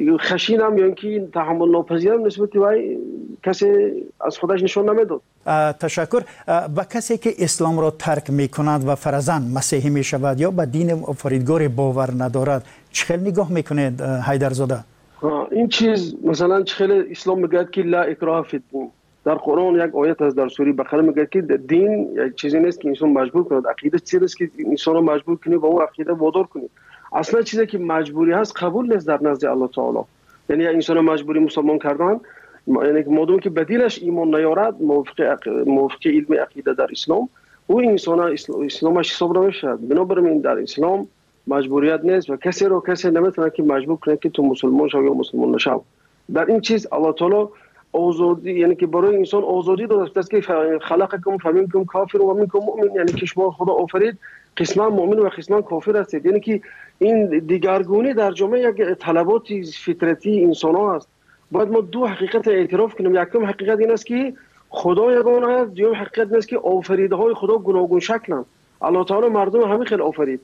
خشینم یا اینکه تحمل ناپذیرم نسبت به کسی از خودش نشون نمیداد. تشکر. با کسی که اسلام را ترک میکند و فرضاً مسیحی میشود یا به دین آفریدگار باور ندارد، چه نگاه میکنید حیدرزاده؟ این چیز مثلا چه اسلام میگه که لا اکراه فی الدین. در قرآن یک آیت از در سوره بقره میگه که دین یک چیزی نیست که انسان مجبور کند، عقیده چیزی است که انسان رو مجبور کنی با اون عقیده وادار کنی. اصلا چیزی که مجبوری هست قبول نیست در نزد الله تعالی. یعنی انسان مجبوری مسلمان کردن، یعنی مادام که بدیلش ایمان نیارد موافق علم عقیده در اسلام، او انسان اسلامش حساب نمیشه. بنابراین در اسلام مجبوریت نیست و کسی نمیتونه که مجبور کنه که تو مسلمان شو یا مسلمان نشو. در این چیز الله تعالی آزادی، یعنی که برای انسان آزادی داده است که خلقکم فمنکم کافر و منکم مؤمن، یعنی که شما خدا آفرید قسمان مؤمن و قسمان کافر هستید. یعنی که این دیگرگونی در جامعه یک طلبات فطرتی انسان ها است. باید ما دو حقیقت اعتراف کنیم. یکم حقیقت این است که خدا یگانه است، دوم حقیقت این است که آفریده های خدا گوناگون شکلند. الله تعالی مردم همه خیلی آفرید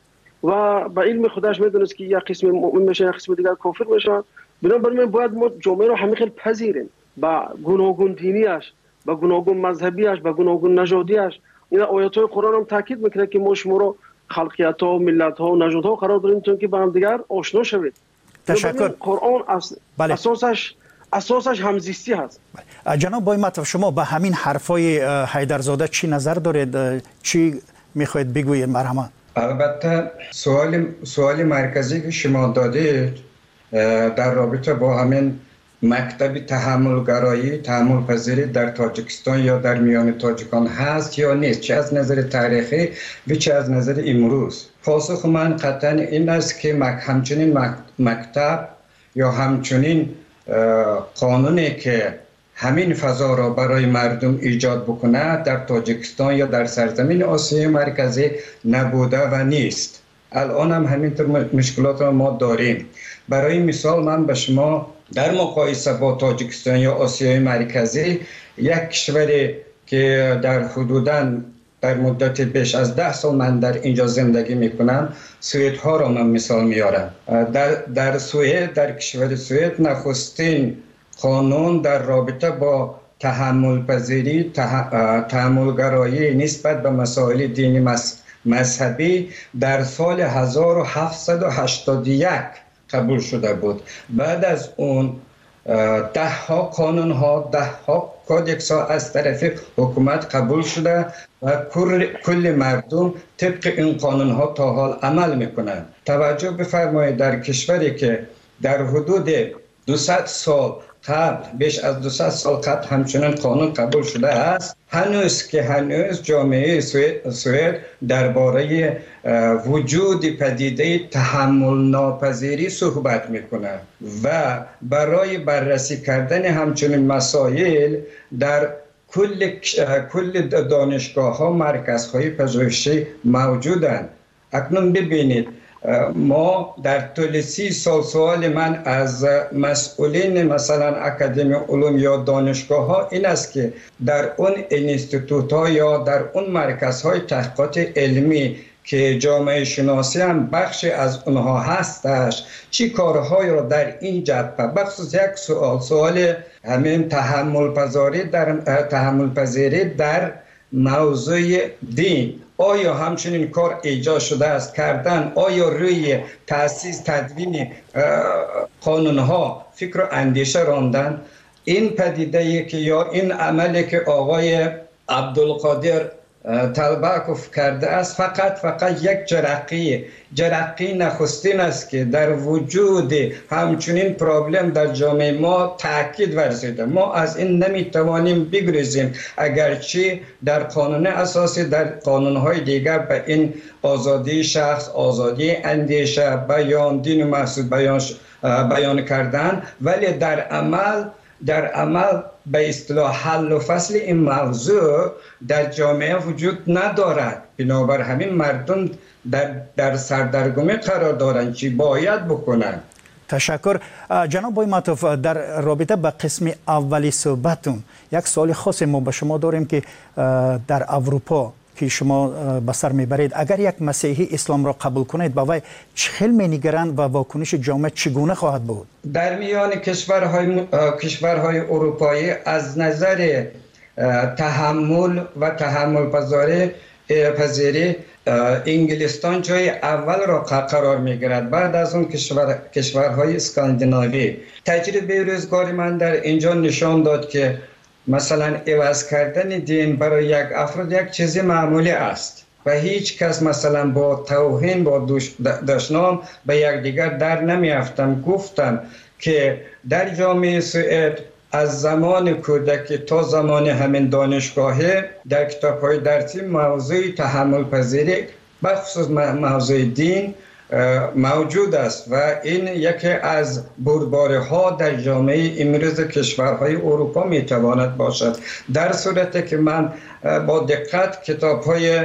و با علم خودش میدونست که یک قسم مؤمن میشه یک قسم دیگر کافر میشه. بنابراین باید ما جامعه رو همه خیلی پذیریم با گوناگون دینیش، با گوناگون مذهبیش، با گوناگون نژادیش. این آیات قرآن هم تاکید میکنه که ما شما رو خلقیت ها، ملت ها و نژاد ها قرار داریم تا که با هم دیگر آشنا شوید. تشکر. قرآن اساسش همزیستی هست. جناب بایمتov، شما به همین حرفای حیدرزاده چی نظر دارید؟ چی میخواید بگویید؟ مرحبا. البته سوال مرکزی که شما دادید در رابطه با همین مکتب تحمل پذیری در تاجیکستان یا در میان تاجیکان هست یا نیست، چه از نظر تاریخی و چه از نظر امروز. پاسخ من قطعا این است که همچنین مکتب یا همچنین قانونی که همین فضا را برای مردم ایجاد بکنه در تاجیکستان یا در سرزمین آسیای مرکزی نبوده و نیست. الان هم همینطور مشکلات را ما داریم. برای مثال من به شما در مقایسه با تاجیکستان یا آسیای مرکزی یک کشوری که در حدوداً در مدت بیش از 10 سال من در اینجا زندگی میکنم، سوئد ها را من مثال میارم. در کشور سوئد نخستین قانون در رابطه با تحملگرایی نسبت به مسائل دینی مذهبی در سال 1781 قبول شده بود. بعد از اون 10 ها قانون ها، 10 ها کودکس ها از طرف حکومت قبول شده و کل مردم طبق این قانون ها تا حال عمل میکنند. توجه بفرمایید در کشوری که در حدود 200 سال قبل، بیش از 200 سال قبل همچنان قانون قبول شده است، هنوز جامعه سوئد درباره وجود پدیده تحمل ناپذیری صحبت میکنه و برای بررسی کردن همچنین مسائل در کل دانشگاه ها مرکزهای پژوهشی موجودند. اکنون ببینید ما در طول 30 سال سوال من از مسئولین مثلا اکادمی علوم یا دانشگاه ها این است که در اون اینستیتوت ها یا در اون مرکزهای تحقیقات علمی که جامعه شناسی هم بخشی از اونها هستش، چی کارهایی را در این جبهه بخصوص یک سوال همین تحمل پذیری در موضوع دین، آیا همچنین کار ایجاد شده است کردن؟ آیا روی تأسیس تدوین قانون ها فکر و اندیشه راندن؟ این پدیده که یا این عملی که آقای عبدالقادر طلبکوف کرده است فقط یک جرقی نخستین است که در وجود همچنین پرابلم در جامعه ما تاکید ورزیده. ما از این نمیتوانیم بگریزیم، اگرچه در قانون اساسی در قانونهای دیگر به این آزادی شخص، آزادی اندیشه، بیان، دین و محسوس بیان کردن، ولی در عمل به اصطلاح حل و فصل این موضوع در جامعه وجود ندارد. بنابر همین مردم در سردرگمی قرار دارند چی باید بکنند. تشکر. جناب بایماتوف، در رابطه با قسم اولی صحبتون یک سوال خاص ما به شما داریم که در اروپا که شما به سر میبرید، اگر یک مسیحی اسلام را قبول کنید با وی چه می‌نگرند و واکنش جامعه چگونه خواهد بود؟ در میان کشورهای اروپایی از نظر تحمل و تحمل پذیری انگلستان جای اول را قرار میگیرد، بعد از اون کشورهای اسکاندیناوی. تجربه روزگاری من در اینجا نشان داد که مثلا عوض کردن دین برای یک افراد یک چیز معمولی است و هیچ کس مثلا با توهین، با دشنام به یکدیگر در نمیافتم. گفتم که در جامعه سوئد از زمان کودکی تا زمان همین دانشگاهی در کتاب‌های درسی موضوع تحمل پذیری بخصوص موضوع دین موجود است و این یکی از بردباری‌ها در جامعه امروز کشورهای اروپا میتواند باشد. در صورتی که من با دقت کتاب‌های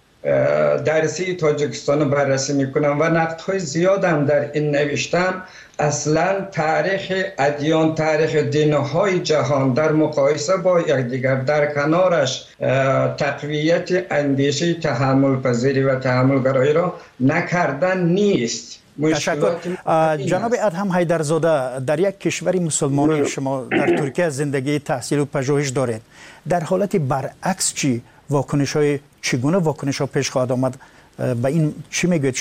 درسی تاجیکستان بررسی میکنم و نقدهای زیادم در این نوشتم، اصلا تاریخ ادیان، تاریخ دین‌های جهان در مقایسه با یکدیگر، در کنارش تقویت اندیشه تحمل پذیری و تحملگرایی را نکردن نیست. تشکر. جناب ادهم حیدرزاده، در یک کشور مسلمانی شما در ترکیه زندگی، تحصیل و پژوهش دارید. در حالت برعکس چگونه واکنش ها پیش خواهد آمد؟ به این چی میگوید شما؟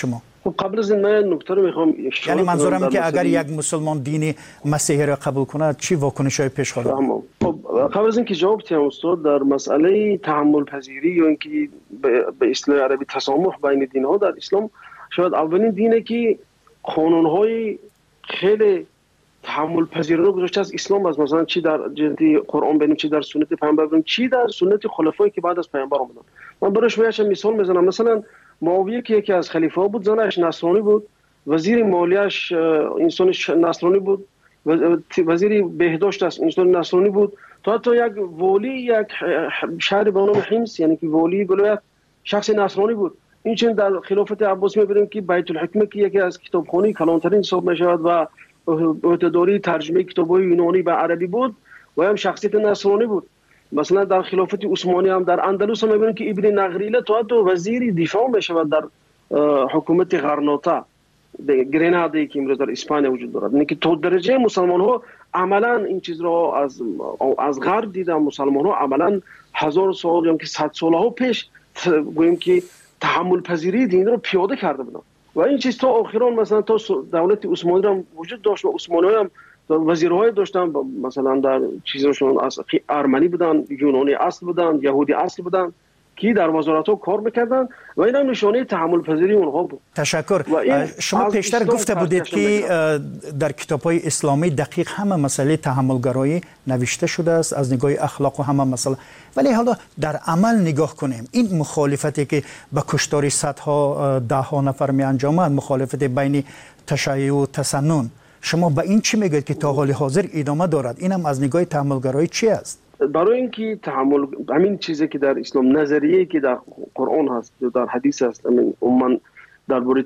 خب قبل از این من نکته رو میخوام یعنی منظورم که اگر یک مسلمان دین مسیحی را قبول کنه چی واکنش‌های پیش خواهد آمد؟ خب قبل از اینکه جواب بدم استاد، در مسئله تحمل پذیری یا اینکه به اصطلاح عربی تسامح بین دین‌ها در اسلام شاید اولین دینه که قانون‌های خیلی تحمل پذیرانه گذاشته از اسلام است. مثلا چی در جهت قرآن ببینیم، چی در سنت پیامبر ببینیم، چی در سنت خلفایی که بعد از پیامبر اومدن. من برای شما مثال میزنم. مثلا معاویه که یکی از خلیفه ها بود، زنش نصرانی بود، وزیر مالیش انسان نصرانی بود، وزیر بهداشت است انسان نصرانی بود، تا حتی یک والی یک شهر به نام حمص یعنی که والی ولایت شخص نصرانی بود. این چنین در خلافت عباسی می‌بینیم که بیت الحکمه که یکی از کتابخوانی کلانترین حساب می‌شود و عهده‌داری ترجمه کتاب‌های یونانی به عربی بود و هم شخصیت نصرانی بود. مثلا در خلافت عثمانی هم در اندلس هم می‌بینیم که ابن نغریله تا وزیر دفاع می‌شود در حکومت غرناطه گریناده که امروز در اسپانیا وجود دارد. یعنی که تا درجه مسلمان‌ها عملاً این چیز را از غرب دیدن. مسلمان‌ها عملاً 1000 سال یا که 100 سال‌ها پیش گوییم که تحمل پذیری دین رو پیاده کرده بودن و این چیز تا آخران مثلا تا دولت عثمانی هم وجود داشت و عثمانی هم وزیرهای داشتن، مثلا در چیزشون از ارمنی بودن، یونانی اصل بودن، یهودی اصل بودن که در وزارت‌ها کار می‌کردن و این هم نشانه تحمل پذیری اونها بود. تشکر. شما پیشتر گفته بودید که در کتاب‌های اسلامی دقیق همه مسئله تحملگرایی نوشته شده است از نگاه اخلاق و همه مسئله، ولی حالا در عمل نگاه کنیم این مخالفتی که به کشتار صدها ده نفر می انجامد، مخالفت بین تشیع و تسنن، شما به این چی میگید که تا حال حاضر ادامه دارد؟ اینم از نگاه تحملگرایی چی است؟ برای اینکه تحمل همین چیزی که در اسلام نظریه‌ای که در قرآن هست و در حدیث هست، من درباره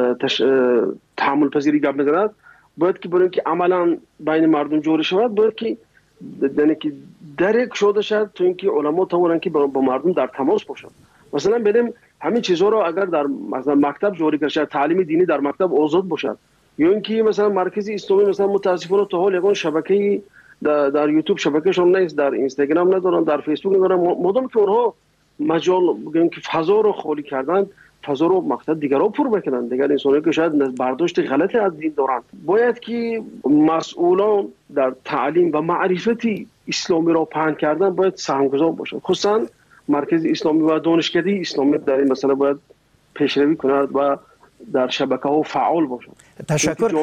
تحمل پذیری گپ می‌زند، باید که برای اینکه عملاً بین مردم جوری شود باید که یعنی که درک شده شد تو اینکه علما توانند که با مردم در تماس باشند. مثلا بریم همین چیزها رو اگر در مثلا مکتب جوری کرد، تعلیم دینی در مکتب آزاد باشد، یا اینکه مثلا مرکز اسلامی مثلا متاسفانه تا حال یگان شبکه در یوتیوب شبکهشون نیست، در اینستاگرام ندارن، در فیسبوک ندارن، مادام که اونها مجال بگیم که فضا رو خالی کردن، فضا رو مقصد دیگرها پر بکنن، دیگر انسانی که شاید برداشت غلطی از دین دارن، باید که مسئولان در تعلیم و معرفتی اسلامی را پهن کردن باید سهمگذار باشن. خصوصا مرکز اسلامی و دانشکده اسلامی در این مسئله باید پیشروی کند و در شبکه‌ها فعال باشند. تشکر.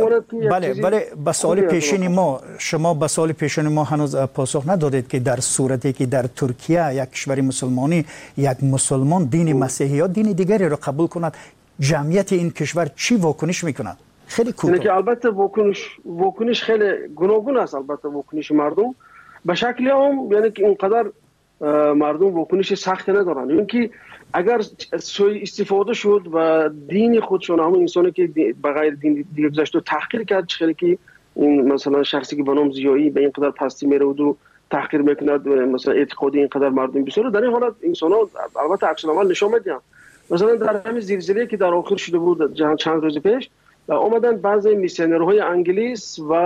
بله به سوال پیشین ما، شما به سوال پیشین ما هنوز پاسخ ندادید که در صورتی که در ترکیه یک کشور مسلمانی یک مسلمان دین مسیحی یا دین دیگری را قبول کند، جمعیت این کشور چی واکنش میکند؟ خیلی کوتاه. که البته واکنش خیلی گوناگون است. البته واکنش مردم به شکلی هم یعنی که اینقدر مردم واکنش سخت ندارن، یعنی که اگر سوء استفاده شد و دین خودشون همون انسانی که به غیر دین دیگه گذاشت و تحقیر کرد، چه که این مثلا شخصی که به نام زیایی به این قدر پستی میره و تحقیر میکند، مثلا اعتقادی اینقدر مردم بسیار، در این حالت انسان‌ها البته عکس العمل نشون میدن. مثلا در همین زلزله که در آخر شده بود جهان چند روز پیش، اومدن بعضی میسیونرهای انگلیس و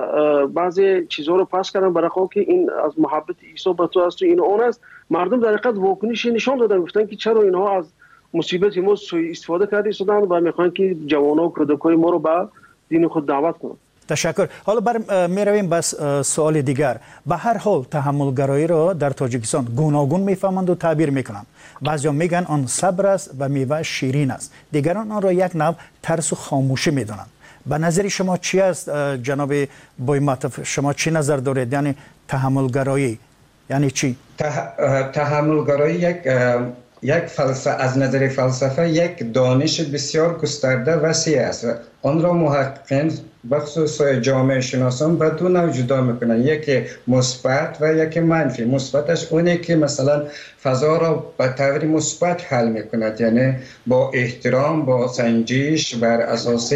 بعضی چیزها رو پاس کردن برای که این از محبت عیسی به تو است و این اون است. مردم در حقیقت واکنش نشان دادن، گفتن که چرا اینها از مصیبت ما سوء استفاده کرده شدن و میخوان که جوانان و کودکان ما رو به دین خود دعوت کنند. تشکر. حالا میرویم بس سوال دیگر. به هر حال تحملگرایی را در تاجیکستان گوناگون میفهمند و تعبیر میکنند. بعضیا میگن آن صبر است و میوه شیرین است، دیگران آن را یک نوع ترس و خاموشی میدانند. به نظر شما چی است جناب بویماتوف؟ شما چی نظر دارید؟ یعنی تحملگرایی یعنی چی؟ تحملگرایی یک فلسفه از نظر فلسفه یک دانش بسیار گسترده وسیع است. آن را محققین بخصوص جامعه شناسان به دو نوع جدا میکنن، یکی مثبت و یکی منفی. مثبتش اونه که مثلا فضا را به طور مثبت حل میکند، یعنی با احترام، با سنجش بر اساس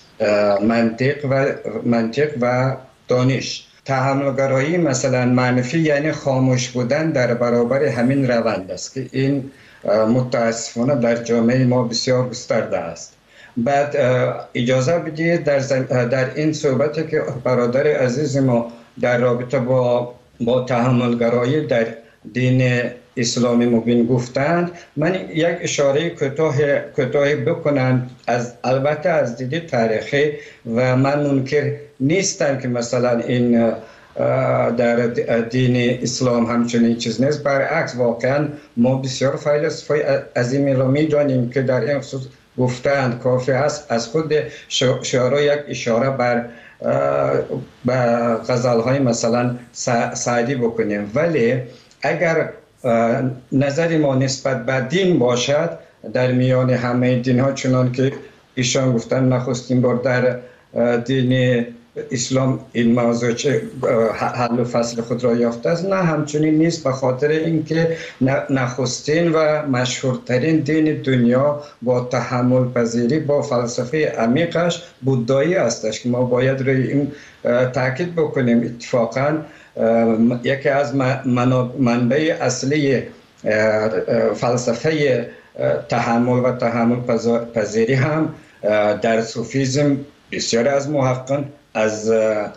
منطق و دانش. تحملگرایی مثلا منفی یعنی خاموش بودن در برابر همین روند است که این متاسفانه در جامعه ما بسیار گسترده است. بعد اجازه بدید در این صحبتی که برادر عزیز ما در رابطه با تحملگرایی در دین اسلامی مبین گفتند، من یک اشاره کوتاهی بکنم البته از دید تاریخی و من منکر نیستم که مثلا این در دین اسلام همچنین چیز نیست. برعکس واقعا ما بسیار فیلسوفای عظیمی را می‌دانیم که در این خصوص گفتند کافی است از خود شعرا یک اشاره بر غزل‌های مثلا سعدی بکنیم. ولی اگر نظر ما نسبت به دین باشد، در میان همه دین‌ها چنان که ایشان گفتن نخستین بار در دین اسلام این موضوع حل و فصل خود را یافته است، نه همچنین نیست، به خاطر اینکه نخستین و مشهورترین دین دنیا با تحمل پذیری با فلسفه عمیقش بودایی استش که ما باید روی این تاکید بکنیم. اتفاقا یکی از منبع اصلی فلسفه تحمل و تحمل پذیری هم در صوفیزم بسیار از محققان از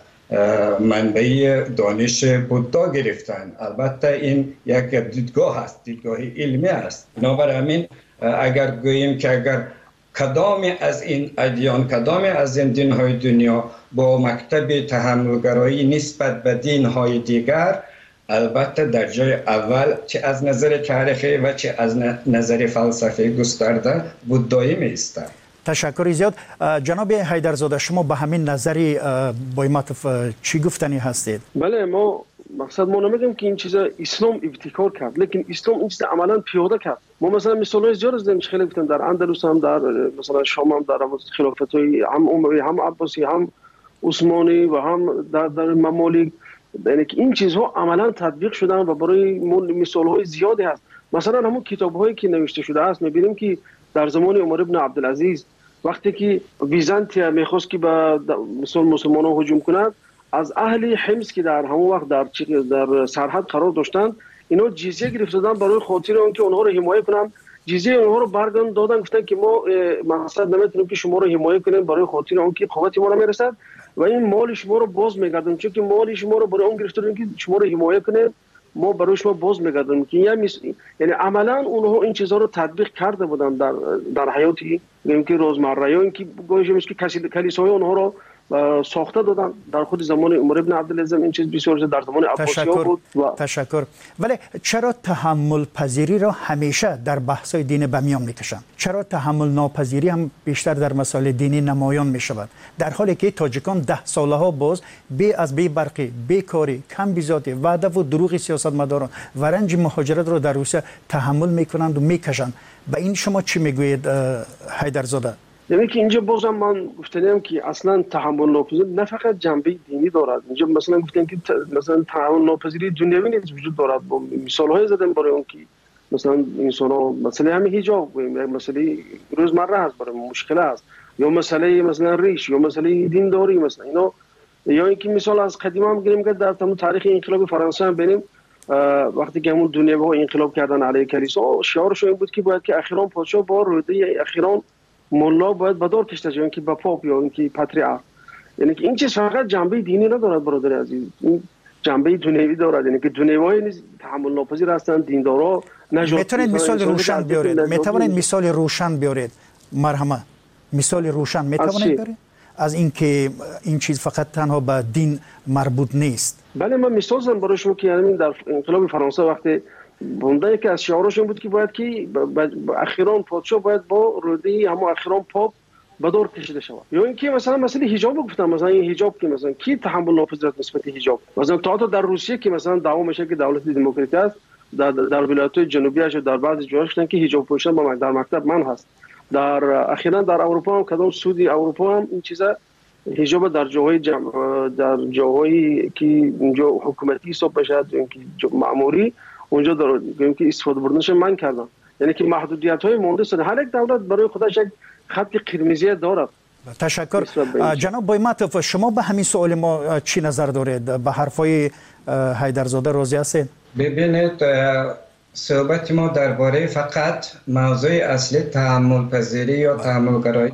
منبع دانش بودا گرفتن. البته این یک دیدگاه است، دیدگاه علمی است. بنابراین اگر گوییم که اگر کدام از این ادیان، کدام از این دین‌های دنیا با مکتب تحملگرایی نسبت به دین‌های دیگر، البته در جای اول چه از نظر تاریخی و چه از نظر فلسفی گسترده بودایی می‌ایستد. تشکر زیاد. جناب حیدرزاده، شما به همین نظری بایماتوف چی گفتنی هستید؟ بله، ما مقصد ما نمیگم که این چیزا اسلام ابتکار کرد، لیکن اسلام این چیزا عملا پیاده کرد. ما مثلا مثالای زیاد از داریم، خیلی گفتم در اندلس هم، در مثلا شام هم، در خلافت‌های هم اموی، هم عباسی، هم عثمانی و هم در ممالک، یعنی که این چیزها عملا تطبیق شدن و برای مثال‌های زیادی هست. مثلا همون کتاب‌هایی که نوشته شده است می‌بینیم که در زمان عمر ابن عبدالعزیز وقتی که بیزانتیا میخواست که به مسلمانان هجوم کند، از اهل حمص که در همون وقت در سرحد قرار داشتند، اینا جزیه گرفتن برای خاطر اون که اونها رو حمایت کنن. جزیه اونها رو برگردوندن دادن، گفتن که ما مقصد نمیتونیم که شما رو حمایت کنیم برای خاطر اون که قوت ما رو میرسد و این مال شما رو باز میگردیم، چون که مال شما رو برای اون گرفتیم که شما رو حمایت کنیم، ما برای شما باز میگردیم. که یعنی عملا اونها این چیزها رو تطبیق کرده بودن در حیاتی که روزمره، یا اینکه گویش میشه که کلیساهای اونها رو ساخته دادن. در خود زمان عمر ابن عبدالعزیز این چیز بسیار در زمان عباسی‌ها بود. تشکر. ولی چرا تحمل پذیری را همیشه در بحث‌های دین به میان میکشند؟ چرا تحمل ناپذیری هم بیشتر در مسائل دینی نمایان میشود، در حالی که تاجیکان 10 ساله ها باز بی برقی، بیکاری، کم بیزاتی، وعده و دروغ سیاستمداران و رنج مهاجرت را در روسیه تحمل میکنند و میکشند؟ به این شما چی میگویید حیدرزاده؟ یعنی که اینجا بازم من گفتم که اصلا تحمل ناپذیری نه فقط جنبه دینی دارد. اینجا مثلا گفتم که مثلا تحمل ناپذیری دنیوی نیز وجود دارد. با مثال‌های زدم برای اون که مثلا انسان‌ها مثلا همین حجاب مسئله روزمره هست، برای مشکل است، یا مسئله مثلا ریش، یا مسئله دینداری، مثلا اینا. یا اینکه مثال از قدیم هم بگیریم که در تمام تاریخ انقلاب فرانسه هم ببینیم، وقتی که همون دنیوی‌ها انقلاب کردن علیه کلیسا، شعارشون این بود که باید که اخیراً پادشاه با روده اخیراً مولا باید بدار کشته شود، که با پاپ یا اینکه پاتریارک. یعنی که این چیز فقط جنبه دینی ندارد برادر عزیز، این جنبه دنیوی دارد. یعنی که دنیوی نیز تحمل ناپذیر هستند، دیندارا نجات. میتونید مثال روشن بیارید؟ میتونید مثال روشن بیارید؟ مرحمت، مثال روشن میتونید بیارید از اینکه این چیز فقط تنها به دین مربوط نیست؟ بله، من مثال زدم برای شما که یعنی در انقلاب فرانسه وقتی بنده یکی از شعارش این بود که باید که اخیراً پادشاه باید با روده همون اخیراً پاپ بدار کشیده شود. یا اینکه مثلا مسئله حجاب گفتم، مثلا این حجاب که مثلا کی تحمل ناپذیر نسبت حجاب، مثلا تا در روسیه که مثلا دعوا میشه که دولت دموکراتی است، در ولایت‌های جنوبیش و در بعضی جاها گفتن که حجاب پوشیدن با در مکتب من هست. در اخیراً در اروپا هم کدام سعودی اروپا هم این چیزا حجاب در جاهای که اونجا حکومتی حساب بشه، اینکه مأموری اونجا دارن که استفاده بردنش من کردن. یعنی که محدودیت‌های مونده شده. هر یک دولت برای خودش یک خط قرمزی دارد. تشکر. جناب بایماتوف، شما به همین سوال ما چی نظر دارید؟ به حرفای حیدرزاده راضی هستید؟ ببینید، صحبت ما درباره فقط موضوع اصلی تحمل پذیری یا تحمل گرایی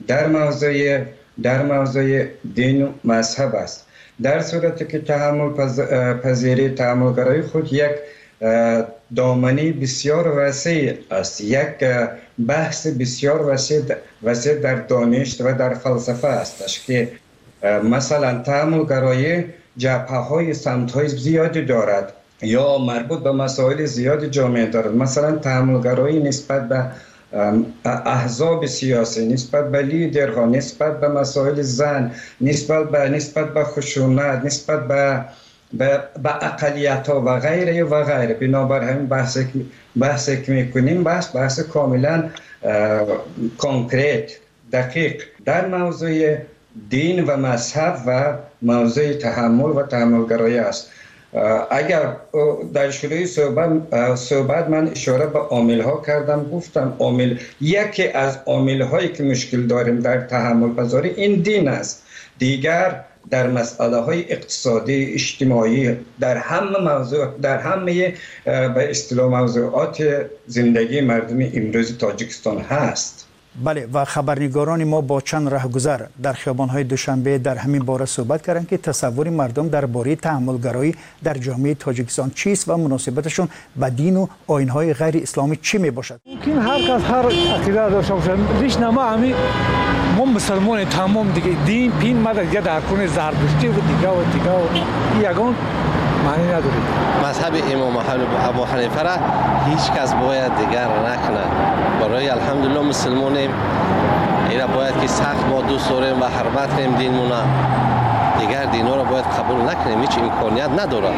در موضوع دین و مذهب است. در صورتی که تحمل پذیری، تحمل گرایی خود یک دامنه بسیار وسیع است، یک بحث بسیار وسیع در دانش و در فلسفه است که مثلا تأملگرایی جبهه‌های سمت‌های زیادی دارد یا مربوط به مسائل زیادی جامعه دارد. مثلا تأملگرایی نسبت به احزاب سیاسی، نسبت به لیدرها، نسبت به مسائل زن، نسبت به خشونت، نسبت به اقلیت‌ها و غیره و غیره. بنابر همین بحثی که میکنیم بحث کاملا کنکریت، دقیق در موضوع دین و مذهب و موضوع تحمل و تحملگرایی است. اگر در شروع صحبت من اشاره به عامل‌ها کردم، گفتم یکی از عامل‌هایی که مشکل داریم در تحمل پذیری این دین است. دیگر در مسائل اقتصادی، اجتماعی، در همه به اصطلاح موضوعات زندگی مردم امروز تاجیکستان هست. بله، و خبرنگاران ما با چند راهگذر در خیابان‌های دوشنبه در همین باره صحبت کردند که تصور مردم درباره تحملگرایی در جامعه تاجیکستان چیست و مناسبتشون با دین و آیین‌های غیر اسلامی چی میباشد. ممکن هر کس هر عقیده داشته باشه. ریشنما همین ما مسلمان تمام دیگه دین پین ما دیگه در کنه زردشتی و دیگه یگان معنی نداره. مذهب امام ابو حنیفه را هیچ کس باید دیگر نکنه. برای الحمدلله مسلمانیم، اینا باید که سخت ما دوست داریم و حرمت کنیم دینمون. دیگر دینا را باید قبول نکنیم، هیچ امکانیت نداره.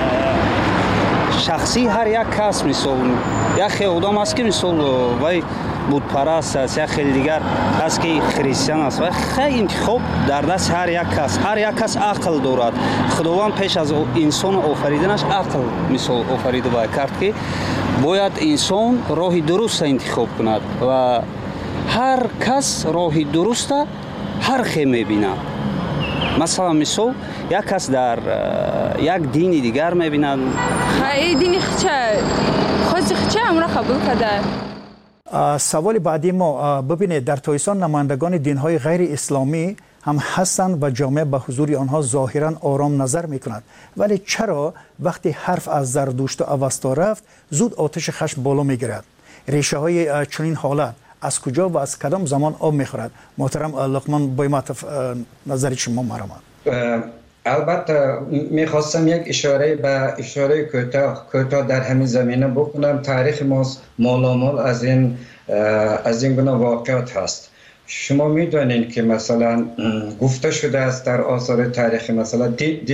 شخصی هر یک کس مثال یک خیلی آدم است که مثال وای بود پرست است، یا خیلی دیگر است که خریستیان است و خیلی انتخاب در دست هر یک کس عقل دارد. خداوند پیش از انسان آفریدنش عقل مثال آفریده و کرد که باید انسان راه درست انتخاب کند و هر کس راه درست هر خیلی میبیند. مثلا مثال یک کس در یک دین دیگر میبیند این دین خودش امر قبول کرده. سوال بعدی ما ببینید در تاجیکستان نمایندگان دین‌های غیر اسلامی هم هستند و جامعه به حضور آنها ظاهراً آرام نظر می‌کند، ولی چرا وقتی حرف از زردشت و اوستا رفت زود آتش خشم بالا می‌گیرد؟ ریشه‌های چنین حالت از کجا و از کدام زمان آب می‌خورد؟ محترم لقمان بایماتوف، نظر شما مرحبا. البته میخواستم یک اشاره کوتاه در همین زمینه بکنم. تاریخ ما مالامال از این گونه واقعات هست. شما میدونید که مثلا گفته شده است در آثار تاریخی مثلا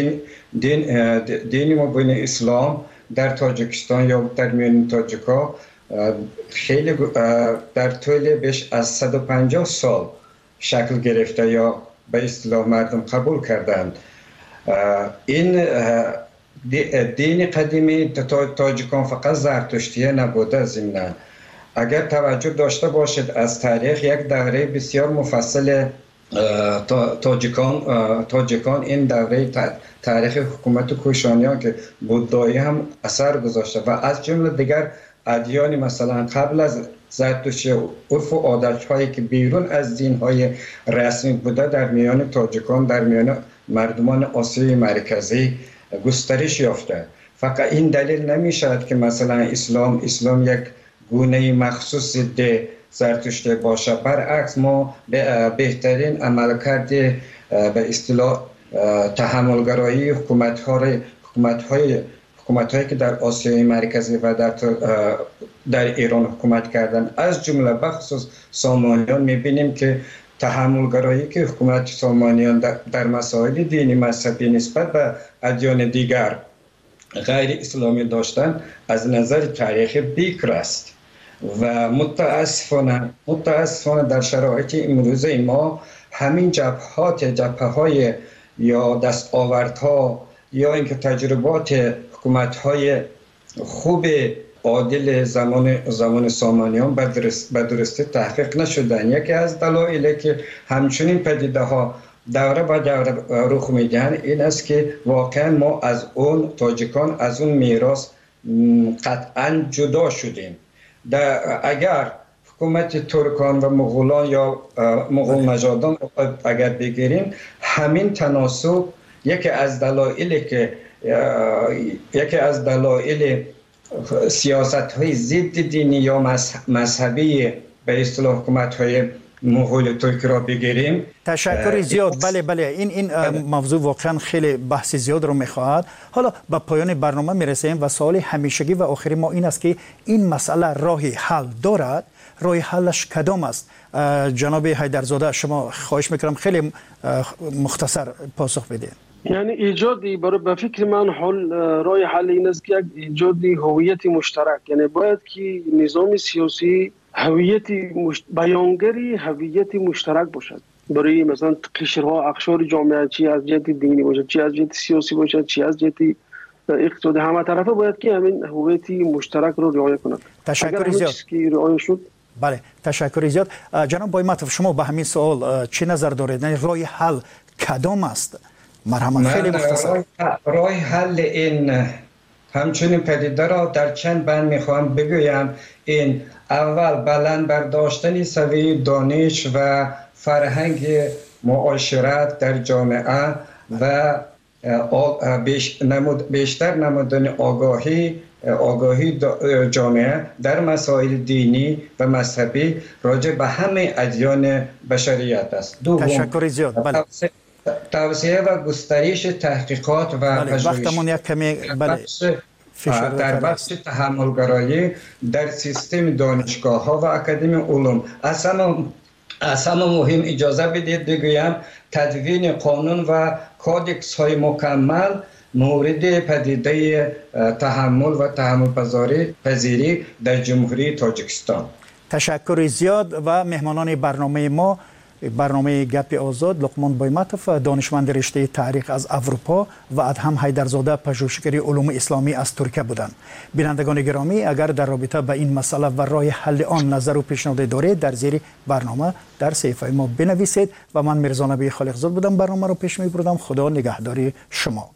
دین مبین اسلام در تاجیکستان یا در میان تاجیکا خیلی در طول بیش از 150 سال شکل گرفته یا به اصطلاح مردم قبول کردند. این دین قدیمی تاجیکان فقط زرتشتیه نبوده. ضمناً اگر توجه داشته باشید از تاریخ یک دوره بسیار مفصل تاجیکان این دوره تاریخ حکومت کوشانیان که بودایی هم اثر گذاشته و از جمله دیگر ادیان مثلا قبل از زرتشتی عرف و عادت‌هایی که بیرون از دین‌های رسمی بوده در میان تاجیکان، در میان مردمان آسیای مرکزی گسترش یافته. فقط این دلیل نمی‌شود که مثلا اسلام یک گونه مخصوص ده زرتشتی باشه. برعکس ما بهترین عملکرد به اصطلاح تحملگرایی حکومت‌هایی که در آسیای مرکزی و در ایران حکومت کردن از جمله بخصوص سامانیان می‌بینیم که تحملگرایی که حکومت سامانیان در مسائل دینی مذهبی نسبت به ادیان دیگر غیر اسلامی داشتن از نظر تاریخی بیکر است و متاسفانه در شرایط امروزه ما همین جبهه‌های یا دستاوردها یا اینکه تجربات حکومت‌های خوب عادل زمان سامانیان به درستی تحقیق نشدن. یکی از دلایلی که همچنین پدیده ها دوره به دوره رخ میدن این است که واقعا ما از اون تاجیکان از اون میراث قطعا جدا شدیم. اگر حکومت ترکان و مغولان یا مغول نژادان اگر بگیریم همین تناسب یکی از دلایل سیاست های ضد دینی یا مذهبی به اصطلاح حکومت های مغول ترکی را بگیریم. تشکر زیاد. بله این موضوع واقعا خیلی بحث زیاد رو میخواهد. حالا به پایان برنامه میرسیم و سوال همیشگی و آخری ما این است که این مسئله راهی حل دارد؟ راه حلش کدام است؟ جناب حیدرزاده شما خواهش میکنم خیلی مختصر پاسخ بدید. یعنی ایجادی به فکر من راه حل این است که ایجادی هویت مشترک، یعنی باید که نظام سیاسی بیانگری هویت مشترک باشد برای مثلا قشرها اقشار جامعه، چی از جهت دینی باشد، چی از جهت سیاسی باشد، چی از جهت اقتصادی، همه طرفه باید که همین هویت مشترک رو رعایت کنند. تشکر زیاد. رعایت شد. بله تشکر زیاد. جناب بایمتوف شما به همین سوال چه نظر دارید؟ راه حل کدام است؟ مرحمت خیلی مختصر. راه حل این همچنین پدیده را در چند بند میخوام بگویم. این اول بلند برداشتن سویه دانش و فرهنگ معاشرت در جامعه و بیشتر نمودن آگاهی جامعه در مسائل دینی و مذهبی راجع به همه ادیان بشریت است. تشکر زیاد. بله. توسعه و گسترش تحقیقات و وقتمون یک کمی در بحث تحملگرایی در سیستم دانشگاه ها و اکادمی علوم. اصلا مهم اجازه بدید بگویم تدوین قانون و کودکس های مکمل مورد پدیده تحمل و تحمل پذیری در جمهوری تاجیکستان. تشکر زیاد. و مهمانان برنامه ما، برنامه گپ آزاد، لقمان بایمتوف دانشمند رشته تاریخ از اروپا و ادهم حیدرزاده پژوهشگر علوم اسلامی از ترکیه بودند. بینندگان گرامی، اگر در رابطه به این مسئله و راه حل آن نظر و پیشنهاد دارید در زیر برنامه در صفحه ما بنویسید. و من میرزا نبی خالقزاد بودم، برنامه رو پیش میبردم. خدا نگهداری شما.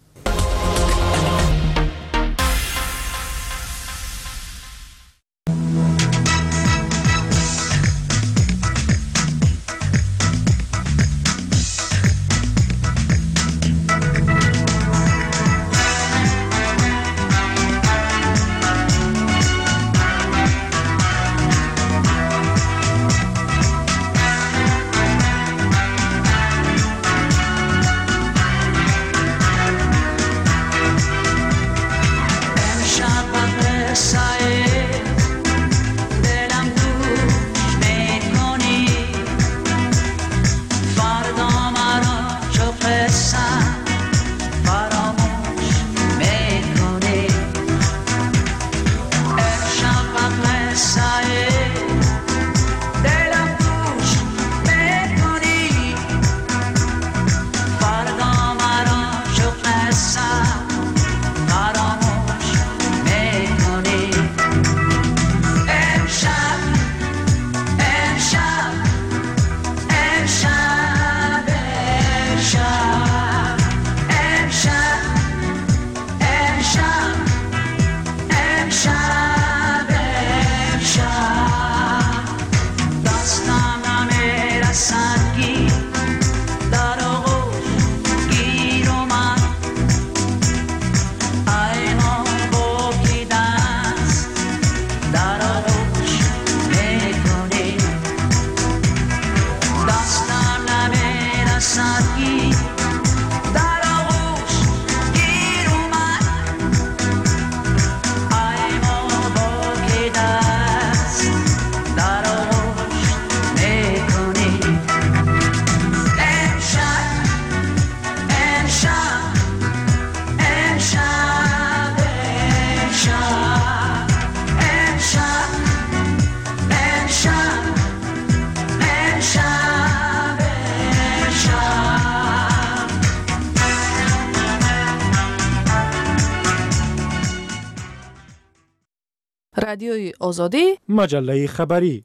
رادیوی آزادی، مجله خبری.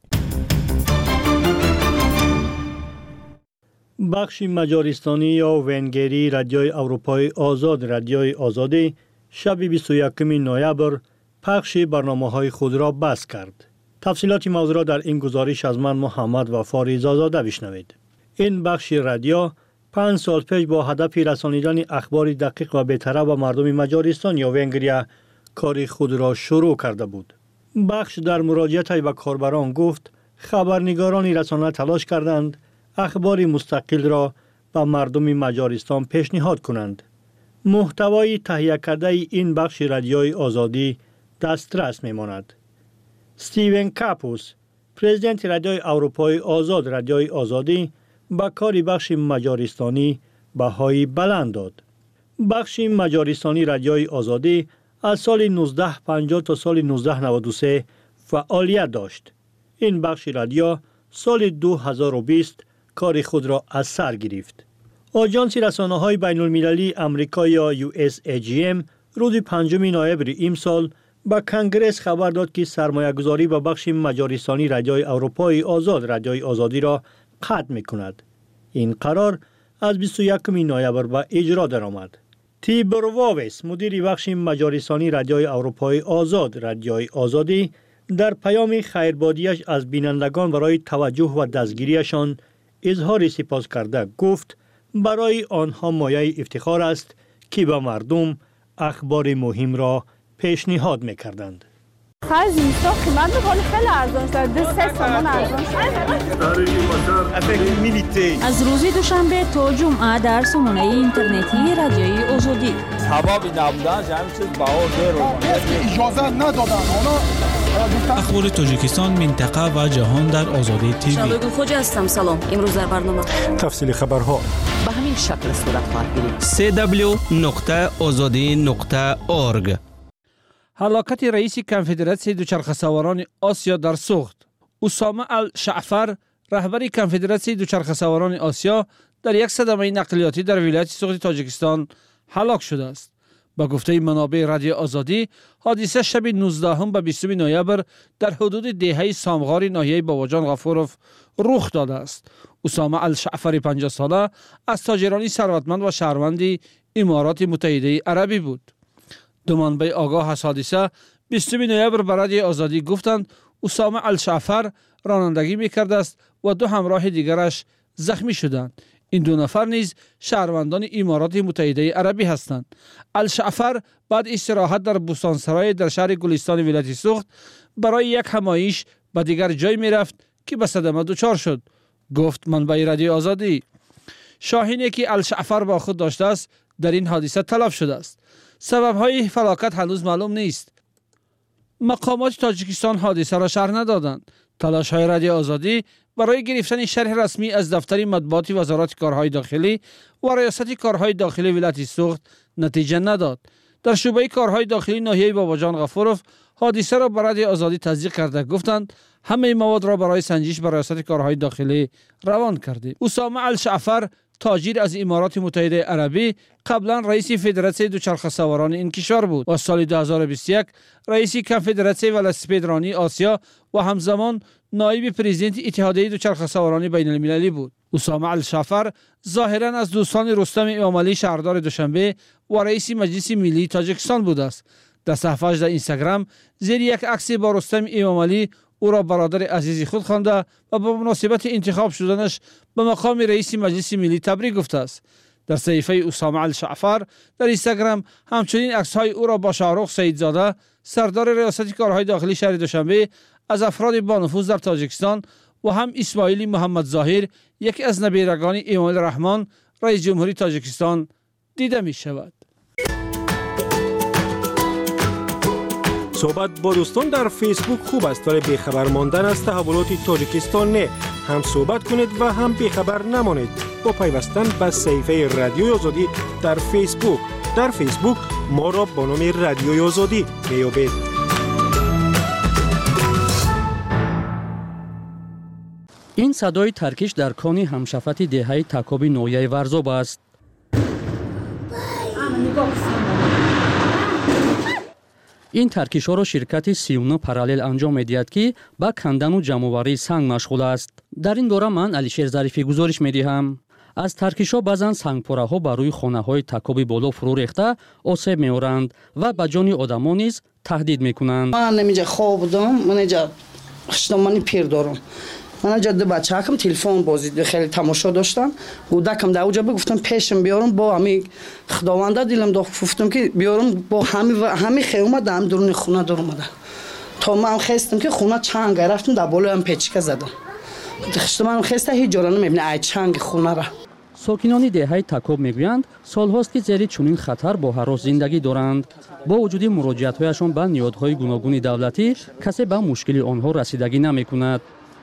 بخش مجارستانی یا ونگری رادیوی اروپای آزاد رادیوی آزادی شب 21 نوامبر پخش برنامه‌های خود را بس کرد. تفصیلات موضوع را در این گزارش از من محمد وفا رضازاده بشنوید. این بخش رادیو 5 سال پیش با هدف رسانیدن اخبار دقیق و بی‌طرف به مردم مجارستان یا ونگریا کار خود را شروع کرده بود. بخش در مراجعت به کاربران گفت خبرنگاران رسانه تلاش کردند اخبار مستقل را به مردم مجارستان پیشنهاد کنند. محتوای تهیه کرده این بخش رادیوی آزادی دسترس می‌ماند. استیون کاپوس، پرزیدنت رادیوی اروپای آزاد رادیوی آزادی، با کار بخش مجارستانی بهای بلند داد. بخش مجارستانی رادیوی آزادی از سال 1950 تا سال 1993 فعالیت داشت. این بخش رادیو سال 2020 کار خود را از سر گرفت. آژانس رسانه‌های بین‌المللی آمریکا یا USAGM روز 5 نوامبر امسال با کنگره خبر داد که سرمایه‌گذاری به بخش مجارستانی رادیوی اروپای آزاد رادیوی آزادی را قطع می‌کند. این قرار از 21 نوامبر به اجرا درآمد. تیبور واویس، مدیر بخش مجارستانی رادیوی اروپای آزاد رادیوی آزادی، در پیام خیربادیش از بینندگان برای توجه و دستگیریشان اظهار سپاس کرده گفت برای آنها مایه افتخار است که به مردم اخبار مهم را پیشنهاد می‌کردند. خیلی اینستا قیمت بکنه خیلی ارزان شد. 2-3 تومان ارزان شد. از روز دوشنبه تا جمعه در سامانه اینترنتی رادیوی آزادی. سبب نبودن همین چیز بها زیرو. اجازه ندادن. حالا اخبار تاجیکستان، منطقه و جهان در آزادی تیوی. شبگون خوجا هستم. سلام. امروز در برنامه تفصیل خبرها به همین شکل صورت خواهد گرفت. www.azadi.org. هلاکت رئیس کنفدراسیون دوچرخه‌سواران آسیا در سوخت. اسامه الشعفر، رهبر کنفدراسیون دوچرخه‌سواران آسیا، در یک صدمه نقلیاتی در ولایت سوخت تاجیکستان هلاک شده است. با گفته منابع رادیو آزادی، حادثه شب 19 به 20 نوامبر در حدود دهه سامغار ناحیه باباجان غفورف رخ داده است. اسامه الشعفر 50 ساله از تاجران ثروتمند و شهروند امارات متحده عربی بود. دو منبع آگاه از حادثه 20 نوامبر به رادیو آزادی گفتند اسامه الشعفر رانندگی می‌کرده است و دو همراه دیگرش زخمی شدند. این دو نفر نیز شهروندان امارات متحده عربی هستند. الشعفر بعد استراحت در بوستانسرای در شهر گلستان ولایت سوخت برای یک همایش به دیگر جای می‌رفت که به صدمه دچار شد، گفت منبع رادیو آزادی. شاهینی که الشعفر با خود داشته است در این حادثه تلف شده است. سبب‌های فلاکت هنوز معلوم نیست. مقامات تاجیکستان حادثه را شرح ندادند. تلاش‌های رادیو آزادی برای گرفتن شرح رسمی از دفتر مطبوعات وزارت کارهای داخلی و ریاست کارهای داخلی ولایت سوخت نتیجه نداد. در شعبه کارهای داخلی ناحیه باباجان غفورف حادثه را به رادیو آزادی تصدیق کرده گفتند همه مواد را برای سنجش به ریاست کارهای داخلی روان کردیم. اسامه الشعفر، تاجر از امارات متحده عربی، قبلا رئیس فدراسیون دوچرخه‌سواران این کشور بود و سال 2021 رئیس کنفدراسیون ولسپیدرانی آسیا و همزمان نایب پرزیدنت اتحادیه دوچرخه‌سواران بین المللی بود. اسامه الشعفر ظاهرا از دوستان رستم امامعلی شهردار دوشنبه و رئیس مجلس ملی تاجیکستان بود است. در صفحه‌اش در اینستاگرام زیر یک عکس با رستم امامعلی او را برادر عزیزی خود خوانده و با مناسبت انتخاب شدنش به مقام رئیس مجلس ملی تبریک گفته است. در صحیفه اسامه الشعفر در اینستاگرام همچنین عکس‌های او را با شاهرخ سیدزاده، سردار ریاست کارهای داخلی شهر دوشنبه، از افراد با نفوذ در تاجیکستان و هم اسماعیل محمد ظاهر، یکی از نبیرگان امام الرحمن رئیس جمهوری تاجیکستان دیده می شود. صحبت با دوستان در فیسبوک خوب است ولی بیخبر ماندن از تحولات تاجیکستان نه. هم صحبت کنید و هم بیخبر نمانید با پیوستن به صفحه رادیوی آزادی در فیسبوک. در فیسبوک ما را با نام رادیوی آزادی میابید. این صدای ترکیش در کانی همشفت دهه تکاب نویه ورزاب است. این ترکیش ها را شرکت 39 پارالل انجام می‌دهد که با کندن و جمع‌آوری سنگ مشغول است. در این دوره من علیشیر ظریفی گزارش می‌دهم. از ترکیش ها بعضن سنگپاره ها بر روی خانه های تکاب بالا فرو ریخته آسیب می‌آورند و به جان آدمان نیز تهدید می‌کنند. من اینجا خواب بودم، من اینجا خشتمانی پیر دارم. من جد بچه‌ام تلفن بازی خیلی تماشا داشتم کودکم در اونجا گفتم پیشم بیارم با همین خداونده دلم داخت گفتم که بیارم با همین خیمه دم درون خونه در اومده تا من خواستم که خونه چنگ رفتم در بالای هم پیچکه زدم خشت من خسته هیچ جا نمیبینه ای چنگ خونه را ساکنان دهه تکاب میگویند سالهاست که زیر چنین خطر با هراس زندگی دارند. با وجود مراجعت‌هایشان به نهادهای گوناگون دولتی کسی به مشکل آنها رسیدگی نمی‌کند.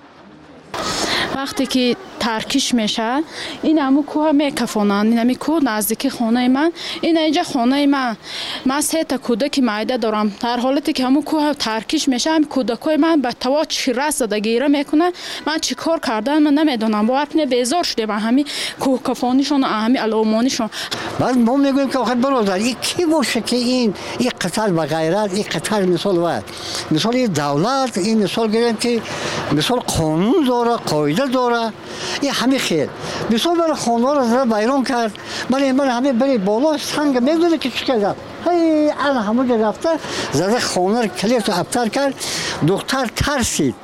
وقتی که ترکیش میشه این همو کوه میکفونن این همی کوه نزدیکی خانه من این اینجا خانه من سه تا کودک معده دارم در حالتی که همو کوه ترکیش میشه هم کودکای من به توا چیره زده گیره میکنه من چیکار کردن من نمیدونم باور کنه بیزار شده من همین کوه کفانیشون همین علامانیشون بعد ما میگویم که آخه برادر این کی باشه که این قتل به غیرت این قتل مثال دولت این مثال گیریم که مثال قانون داره قاعده داره این همه خیر مثال برای خانه را زده بیرون کرد من همه بری بالا سنگ میدونه که چی کرد هی همه که رفته زده خانه را کلیت و ابتر کرد دختر ترسید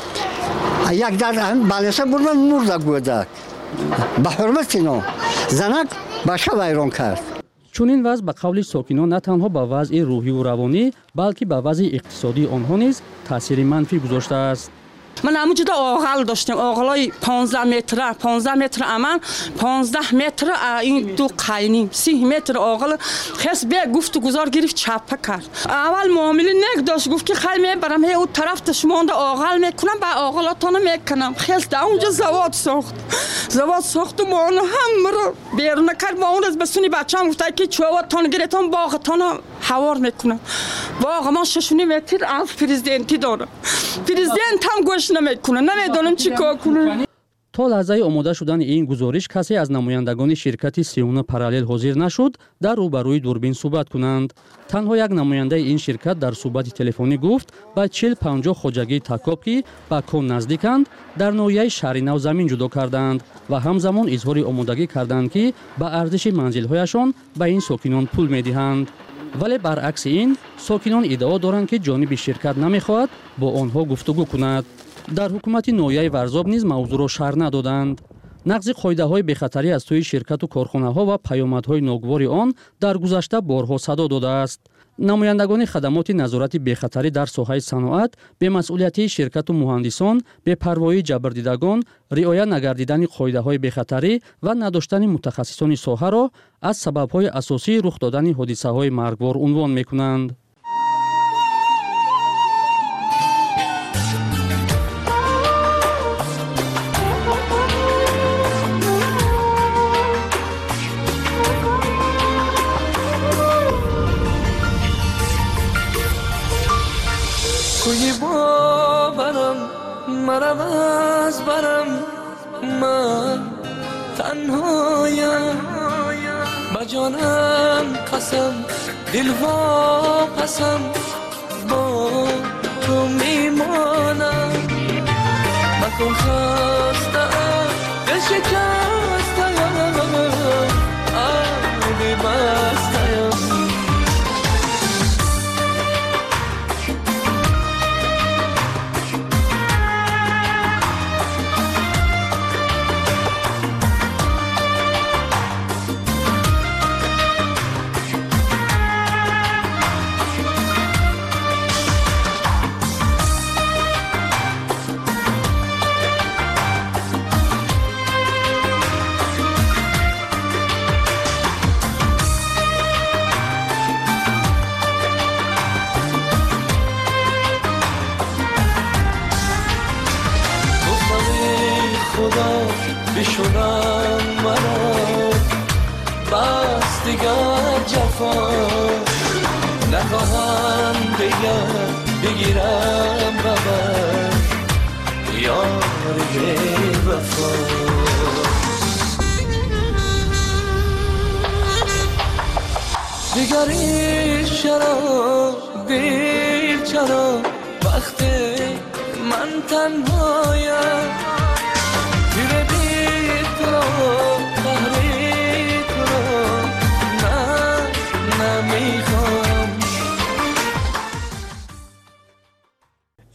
یک در بلسه بردن مرده گودک به حرمت اینا زنک بشه بیرون کرد. چونین وضع به قول ساکنان نه تنها به وضع روحی و روانی بلکه به وضع اقتصادی آنها نیز تاثیر منفی گذاشته است. من همونجا آغل داشتم آغلای 15 متر امان 15 متر این دو قاینی 30 متر آغل خس به گفت گذار گرفت چپه کرد اول معامله نگ داشت گفت که خیلی میبرم هی اون طرف شما آغل میکنم با آغلاتون میکنم خس در اونجا زواد ساخت و ما هم رو بیرون کرد با اون از بسونی بچه‌ام گفت که چواتون گرفتم باغتون حوار میکنم باغ ما 6 متر از پرزیدنتی داره پرزیدنت هم گوش نمیکنه نمیدونم چی کار کنه. تا لحظه آماده شدن این گزارش کسی از نمایندگان شرکت سیون پارالل حاضر نشد در روبروی دوربین صحبت کنند. تنها یک نماینده این شرکت در صحبت تلفنی گفت با 40-50 خوجگی تکاب که به کن نزدیکند در ناحیه شهر نو زمین جدا کردند و همزمان اظهار آمادگی کردند که به ارزش منزل‌هایشان به این ساکنان پول می‌دهند. ولی برعکس این ساکنان ادعا دارند که جانب شرکت نمی‌خواهد با آنها گفتگو کند. در حکومت ناحیه ورزاب نیز موضوع را شرح ندادند. نقض قاعده‌های بخطری از سوی شرکت و کارخانه‌ها و پیامدهای ناگوار آن در گذشته بارها صدا داده است. نمایندگان خدمات نظارت بخطری در ساحه صنعت به مسئولیت شرکت و مهندسان به پروایی جبردیدگان رعایت نگردیدن قاعده‌های بخطری و نداشتن متخصصان ساحه را از سبب‌های اساسی رخ دادن حادثه‌های مرگبار عنوان می‌کنند. کوی باورم مرم از برم من تنهایم به جانم قسم دل واپسم با تو میمانم مکن خستم دل شکستم آبی بستم بشونم مرا بس دیگر جفا نخواهم دیگر بگیرم ببر یاری وفا دیگری چرا دیر چرا وقتی من تنهایم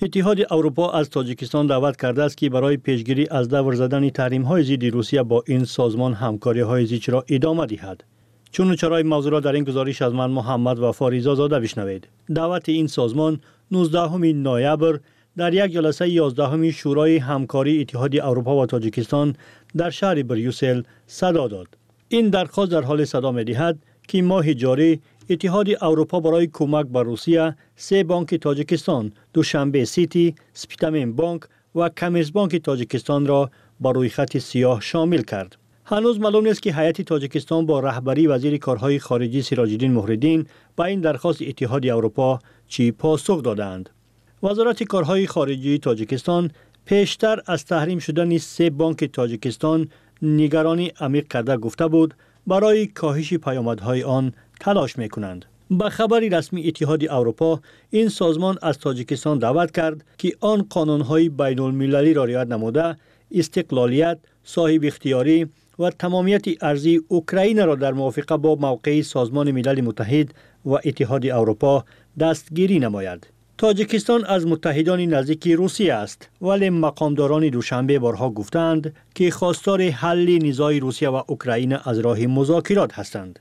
اتحاد اروپا از تاجیکستان دعوت کرده است که برای پیشگیری از دور زدن تحریم‌های ضد روسیه با این سازمان همکاری‌های زیچ را ادامه دهد. چون چرای موضوع را در این گزارش از من محمد وفا رضا زاده بشنوید. دعوت این سازمان 19 نوامبر در یک جلسه 11 شورای همکاری اتحاد اروپا و تاجیکستان در شهر بریوسل صدا داد. این درخواست در حال صدا می‌دهد که ماه جاری اتحاد اروپا برای کمک به روسیه 3 بانک تاجیکستان، دوشنبه سیتی، سپیتامین بانک و کمیرس بانک تاجیکستان را بر روی خط سیاه شامل کرد. هنوز معلوم نیست که هیئت تاجیکستان با رهبری وزیر کارهای خارجی سراج‌الدین مهرالدین به این درخواست اتحاد اروپا چی پاسخ دادند. وزارت کارهای خارجی تاجیکستان پیشتر از تحریم شدن 3 بانک تاجیکستان نگرانی عمیق کرده گفته بود برای کاهش پیامدهای آن تلاش می‌کنند. به خبر رسمی اتحاد اروپا این سازمان از تاجیکستان دعوت کرد که آن قانون‌های بین‌المللی را رعایت نموده استقلالیت، صاحب اختیاری و تمامیت ارضی اوکراین را در موافقت با موقع سازمان ملل متحد و اتحاد اروپا دستگیری نماید. تاجیکستان از متحدان نزدیک روسیه است، ولی مقامداران دوشنبه بارها گفتند که خواستار حل نزاع روسیه و اوکراین از راه مذاکرات هستند.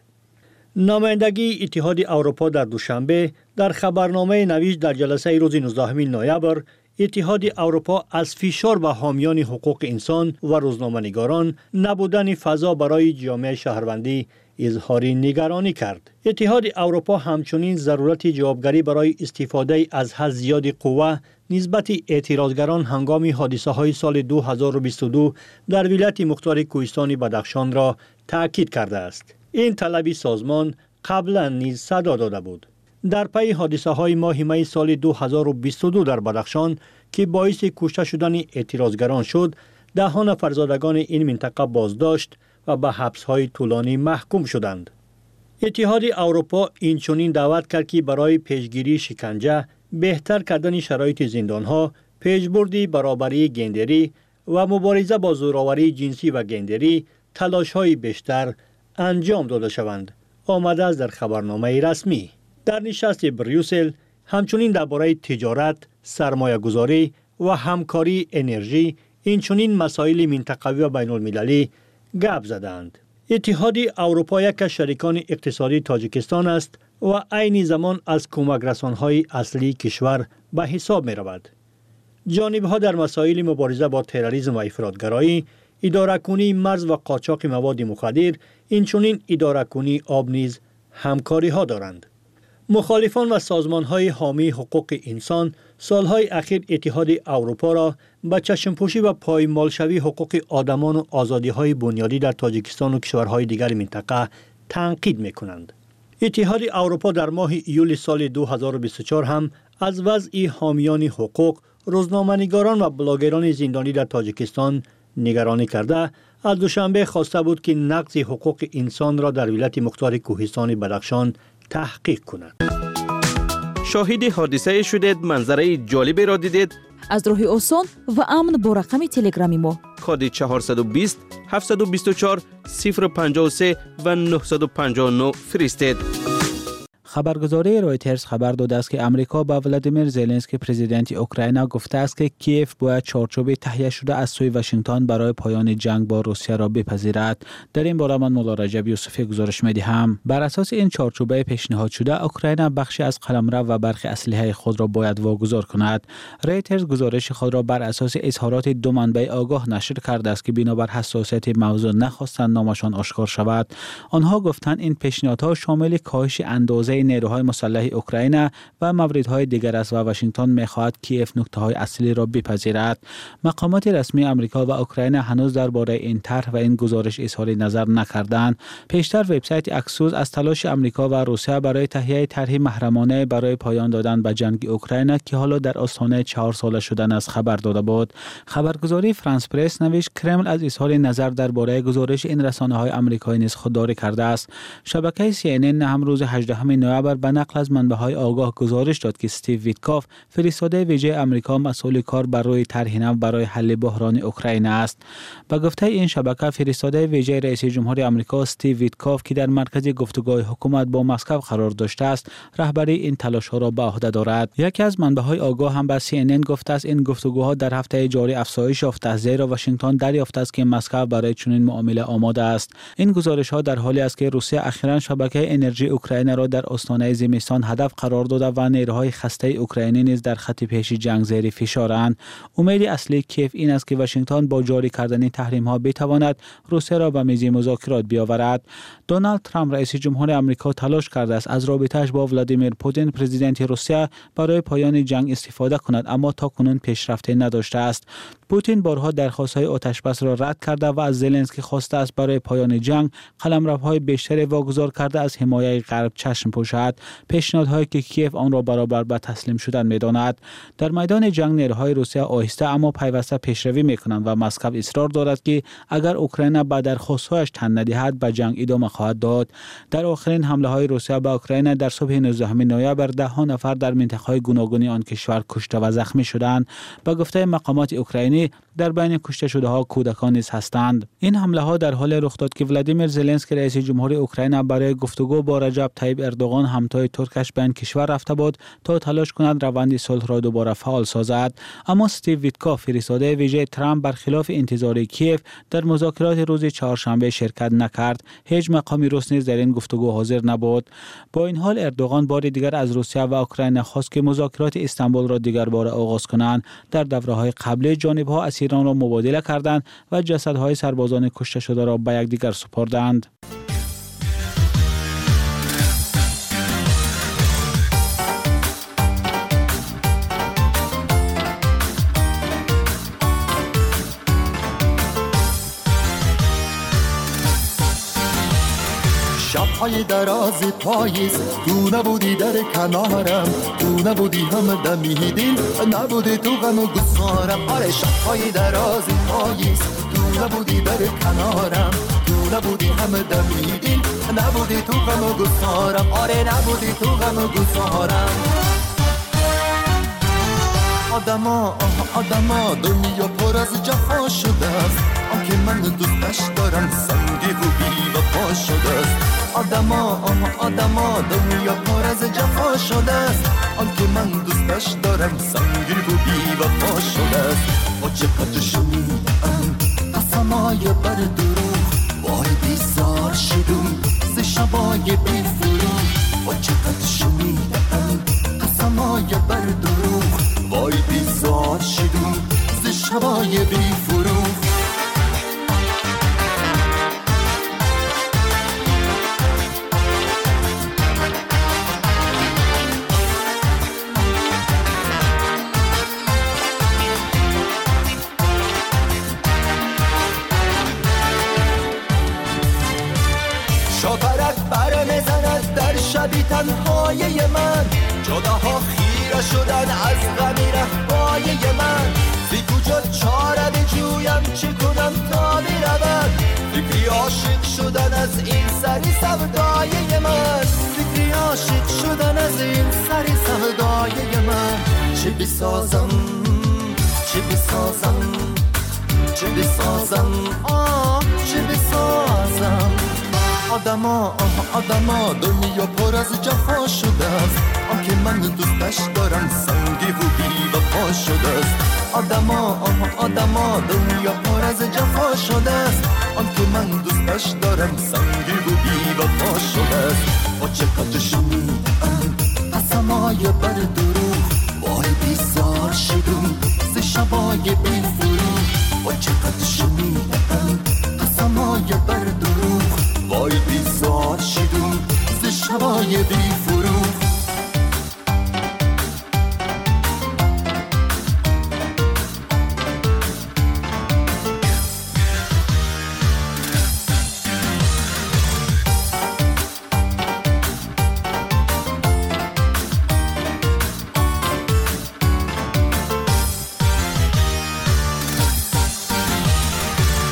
نمایندگی اتحاد اروپا در دوشنبه در خبرنامه نوشت در جلسه روز 19 نوامبر اتحاد اروپا از فشار به حامیان حقوق انسان و روزنامه‌نگاران نبودن فضا برای جامعه شهروندی اظهار نگرانی کرد. اتحاد اروپا همچنین ضرورت جوابگری برای استفاده از حد زیاد قوه نسبت اعتراضگران هنگام حادثه‌های سال 2022 در ولایت مختار کوهستان بدخشان را تاکید کرده است. این طلب سازمان قبلا نیز صدا داده بود. در پی حادثه‌های ماه می سال 2022 در بدخشان که باعث کشته شدن اعتراضگران شد، دهان نفر زادگان این منطقه بازداشت و به حبس‌های طولانی محکوم شدند. اتحاد اروپا اینچنین دعوت کرد که برای پیشگیری شکنجه، بهتر کردن شرایط زندان‌ها، پیشبرد برابری گندری و مبارزه با زورآوری جنسی و گندری تلاش‌های بیشتر انجام داده شوند. آمده است در خبرنامه رسمی. در نشست بریوسل همچنین درباره تجارت، سرمایه گذاری و همکاری انرژی اینچنین مسائل منطقوی و بین المللی گپ زدند. اتحاد اروپا یک از شریکان اقتصادی تاجیکستان است و عین زمان از کمک رسانهای اصلی کشور به حساب می رود. جانبها در مسائل مبارزه با تروریسم و افراطگرایی، اداره‌کنی مرز و قاچاق مواد مخدر، اینچنین اداره‌کنی آب نیز همکاری ها دارند. مخالفان و سازمان‌های حامی حقوق انسان سالهای اخیر اتحاد اروپا را به چشم‌پوشی و پایمالشوی حقوق آدمان و آزادی‌های بنیادی در تاجیکستان و کشورهای دیگر منطقه تنقید می‌کنند. اتحاد اروپا در ماه ایول سال 2024 هم از وضع حامیان حقوق، روزنامه‌نگاران و بلاگران زندانی در تاجیکستان نگرانی کرده، از دوشنبه خواسته بود که نقض حقوق انسان را در ولایت مختار کوهستان بدخشان تحقیق کند. شاهد حادثه شدید، منظره جالبی را دیدید؟ از راه آسان و امن با رقم تلگرامی ما کد 420 724 053 و 959 فرستید. خبرگزاری رویترز خبر داده است که امریکا به ولادیمیر زلنسکی پرزیدنت اوکراین گفته است که کیف باید چارچوب تهیه شده از سوی واشنگتن برای پایان جنگ با روسیه را بپذیرد. در این باره من مولا رجب یوسفی گزارش می‌دهم. بر اساس این چارچوبه پیشنهاد شده، اوکراین بخشی از قلمرو و برخی اسلحه خود را باید واگذار کند. رویترز گزارش خود را بر اساس اظهارات دو منبع آگاه نشر کرده است که بنابر حساسیت موضوع نخواستند نامشان آشکار شود. آنها گفتند این پیشنهادها شامل کاهش اندازه نیروهای مسلح اوکراین و موردهای دیگر است و واشنگتن می‌خواهد کیف نقطه‌های اصلی را بپذیرد. مقامات رسمی آمریکا و اوکراین هنوز درباره این طرح و این گزارش اظهار نظر نکردند. پیشتر وبسایت اکسوس از تلاش آمریکا و روسیه برای تهیه طرحی محرمانه برای پایان دادن به جنگ اوکراین که حالا در آستانه 4 ساله شدن است خبر داده بود. خبرگزاری فرانس پرس نوشت کرمل از اظهار نظر درباره گزارش این رسانه‌های آمریکایی نیز خودداری کرده است. شبکه CNN هم روز 18 نوامبر به نقل از منبع‌های آگاه گزارش داد که استیو ویتکاف فرستاده ویژه آمریکا مسئول کار بر روی طرح نو برای حل بحران اوکراین است. به گفته این شبکه فرستاده ویژه رئیس جمهور آمریکا استیو ویتکاف که در مرکز گفتگوهای حکومت با مسکو قرار داشته است، رهبری این تلاش‌ها را به عهده دارد. یکی از منبع‌های آگاه هم به CNN گفته است این گفتگوها در هفته جاری افزایش یافته است، زیرا واشنگتن دریافته است که مسکو برای چنین معامله آماده است. این گزارش‌ها در حالی است که روسیه اخیراً شبکه انرژی اوکراین را در آستانه زمستان هدف قرار داده و نیروهای خسته اوکراینی نیز در خط پیش جنگ زیر فشارند. امید اصلی کیف این است که واشنگتن با جاری کردن تحریم‌ها بتواند روسیه را به میز مذاکرات بیاورد. دونالد ترامپ رئیس جمهور آمریکا تلاش کرده است از رابطه‌اش با ولادیمیر پوتین پرزیدنت روسیه برای پایان جنگ استفاده کند، اما تاکنون پیشرفتی نداشته است. پوتین بارها درخواست‌های آتشبس را رد کرده و از زلنسکی خواسته است برای پایان جنگ قلمروهای بیشتری واگذار کرده از حمایت غرب چشم پوشد، پیشنهادهایی که کیف آن را برابر به تسلیم شدن می‌داند. در میدان جنگ نیروهای روسیه آهسته اما پیوسته پیشروی می‌کنند و مسکو اصرار دارد که اگر اوکراین به درخواست‌هایش تن ندهد به جنگ ادامه خواهد داد. در آخرین حمله‌های روسیه به اوکراین در صبح 19 نوامبر ده‌ها نفر در منطقه‌های گوناگون آن کشور کشته و زخمی شدند. به گفته مقامات اوکراینی در بین کشته شده‌ها کودکان نیز هستند. این حمله‌ها در حال رخ داد که ولادیمیر زلنسکی رئیس جمهور اوکراین برای گفتگو با رجب طیب اردوغان همتای ترکش به این کشور رفته بود تا تلاش کند روند صلح را دوباره فعال سازد. اما استیو ویتکاف فرستاده ویژه ترامپ برخلاف انتظار کیف در مذاکرات روز چهارشنبه شرکت نکرد. هیچ مقامی روس نیز در این گفتگو حاضر نبود. با این حال اردوغان بار دیگر از روسیه و اوکراین خواست که مذاکرات استانبول را دیگر بار آغاز کنند. در دوره‌های قبلی جانب‌ها اسیران را مبادله کردند و جسدهای سربازان کشته شده را به یکدیگر سپردند. شب‌های دراز پاییز تو نبودی در کنارم، تو نبودی هم دمیدین، نبودی تو غم و گسارم. آره شب‌های دراز پاییز تو نبودی در کنارم، تو نبودی هم دمیدین، نبودی تو غم و گسارم. آره نبودی تو غم و گسارم. آدما دنیا پر از جفا شده است، آنکه من دوستش دارم سنگی و بی وفا شده است. آدما دنیا پر از جفا شده است، آنکه من دوستش دارم سنگی و بی وفا شده است. با چقدر شنیدم قسمای بر دروغ، وای بیزار شدم ز شبای بی فروغ. با چقدر شنیدم قسمای بر دروغ، وای بیزار شدم ز شبای بی فروغ. شاپرک بر میزند در شبی تنهای من، جداها خیره شدن از غمی رهبای من. زی کجا چاره بجویم چه کنم تا برود، فکری عاشق شدن از این سری سودای من. فکری عاشق شدن از این سری سودای من. چه بسازم چه بسازم چه بسازم چه بسازم. آدما دنیا پر از جفا شده است، آنکه من دوستش دارم سنگی و بی وفا شده است. آدما دنیا پر از جفا شده است، آنکه من دوستش دارم سنگی و بی وفا شده است. با چقدر شنیدم قسمای بر دروغ، وای بیزار شدم ز شبای بی فروغ. با چقدر شنیدم قسمای بر دروغ، وای بیزار شدم ز شبای بی فروغ.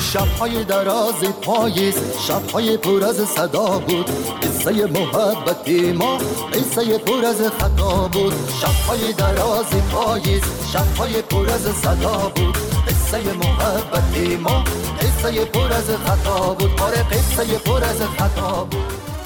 شب‌های دراز پاییز، شب‌های پر از صدا بود. قصه محبت ما قصه پر از خطا بود. شب‌های دراز پاییز، شب‌های پر از صدا بود. قصه محبت ما قصه پر از خطا بود. آره قصه پر از خطا بود.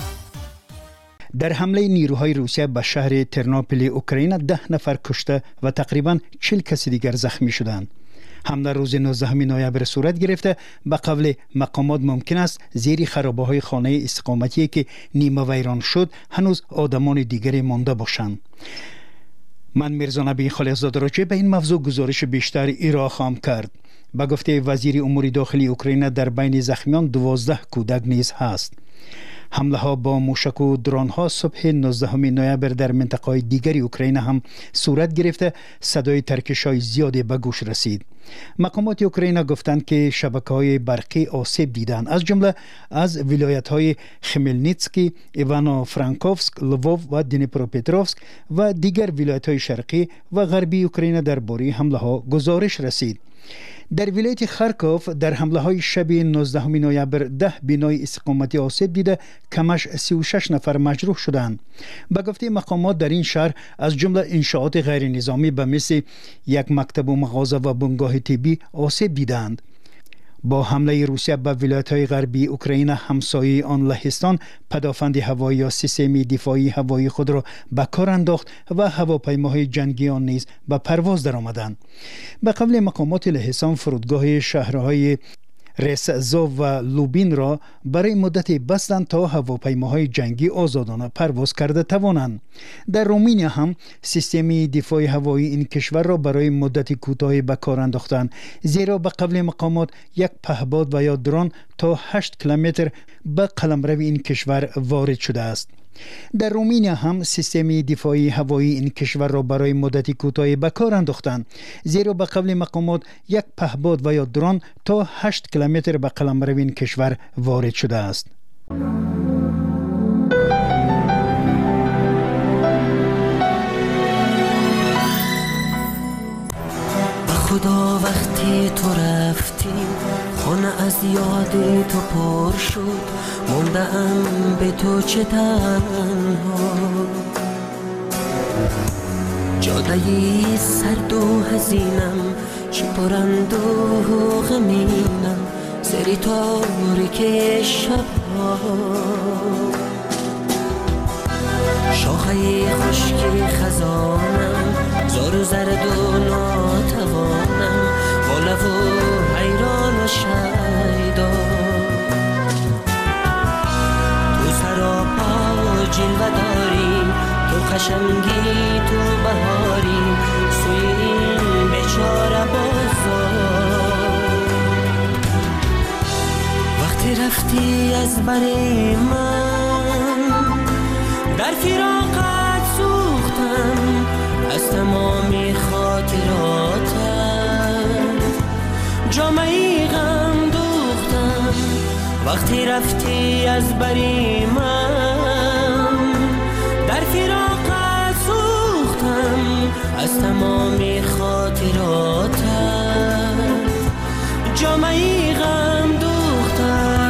در حمله نیروهای روسیه به شهر ترنوپیل اوکراین 10 نفر کشته و تقریباً 40 کس دیگر زخمی شدند. حمله روز 19 نوامبر صورت گرفته. به قول مقامات ممکن است زیر خرابه‌های خانه استقامتی که نیمه ویران شد هنوز آدمان دیگری مانده باشند. من میرزا نبی خالقزاده راجع به این موضوع گزارش بیشتر ارائه خواهم کرد. به گفته وزیر امور داخلی اوکراین در بین زخمیان 12 کودک نیز هست. حمله ها با موشک و درون ها صبح 19 نوامبر در منطقه دیگری اوکراین هم صورت گرفته. صدای ترکش های زیادی به گوش رسید. مقامات اوکراین گفتند که شبکه های برقی آسیب دیدند، از جمله از ولایت های خمیلنیتسکی، ایوانو فرانکوفسک، لووو و دنیپروپتروفسک و دیگر ولایت های شرقی و غربی اوکراین درباره حمله ها گزارش رسید. در ولایت خارکوف در حمله های شب 19 نوامبر 10 بنای استقامتی آسیب دیده، کمش 36 نفر مجروح شدند. به گفته مقامات در این شهر از جمله انشاءات غیر نظامی به مثل یک مکتب و مغازه و بنگاه طبی آسیب دیدند. با حمله روسیه به ولایت‌های غربی اوکراین همسایه آن لهستان پدافند هوایی یا سیستم دفاعی هوایی خود را به کار انداخت و هواپیماهای جنگی آن نیز به پرواز درآمدند. به قول مقامات لهستان فرودگاه شهرهای رسزو و لوبین را برای مدتی بستند تا هواپیماهای جنگی آزادانه پرواز کرده توانند. در رومانیا هم سیستم دفاع هوایی این کشور را برای مدتی کوتاهی به کار انداختند، زیرا به قول مقامات یک پهپاد و یا درون تا 8 کیلومتر به قلمرو این کشور وارد شده است. در رومانیا هم سیستم دفاعی هوایی این کشور را برای مدتی کوتاهی به کار انداختند، زیرا به قول مقامات یک پهپاد و یا درون تا 8 کیلومتر به قلمرو این کشور وارد شده است. خدا وقتی تو رفتی خانه از یاد تو پر شد، موندم به تو چه تنها. جادهی سرد و حزینم چه پرند و غمینم، سری تاریک شبها. شاخه خشکی خزانم زار و زرد و ناتوانم، والا و حیران و شیدا. تو سراپا جلوه داری، تو قشنگی تو بهاری، سوی این بیچاره بازار. وقتی رفتی از بر من در فراقت سوختم، از تمامی خاطراتت جامعی غم دوختم. وقتی رفتی از بری من در فراقت سوختم، از تمامی خاطراتت جامعی غم دوختم.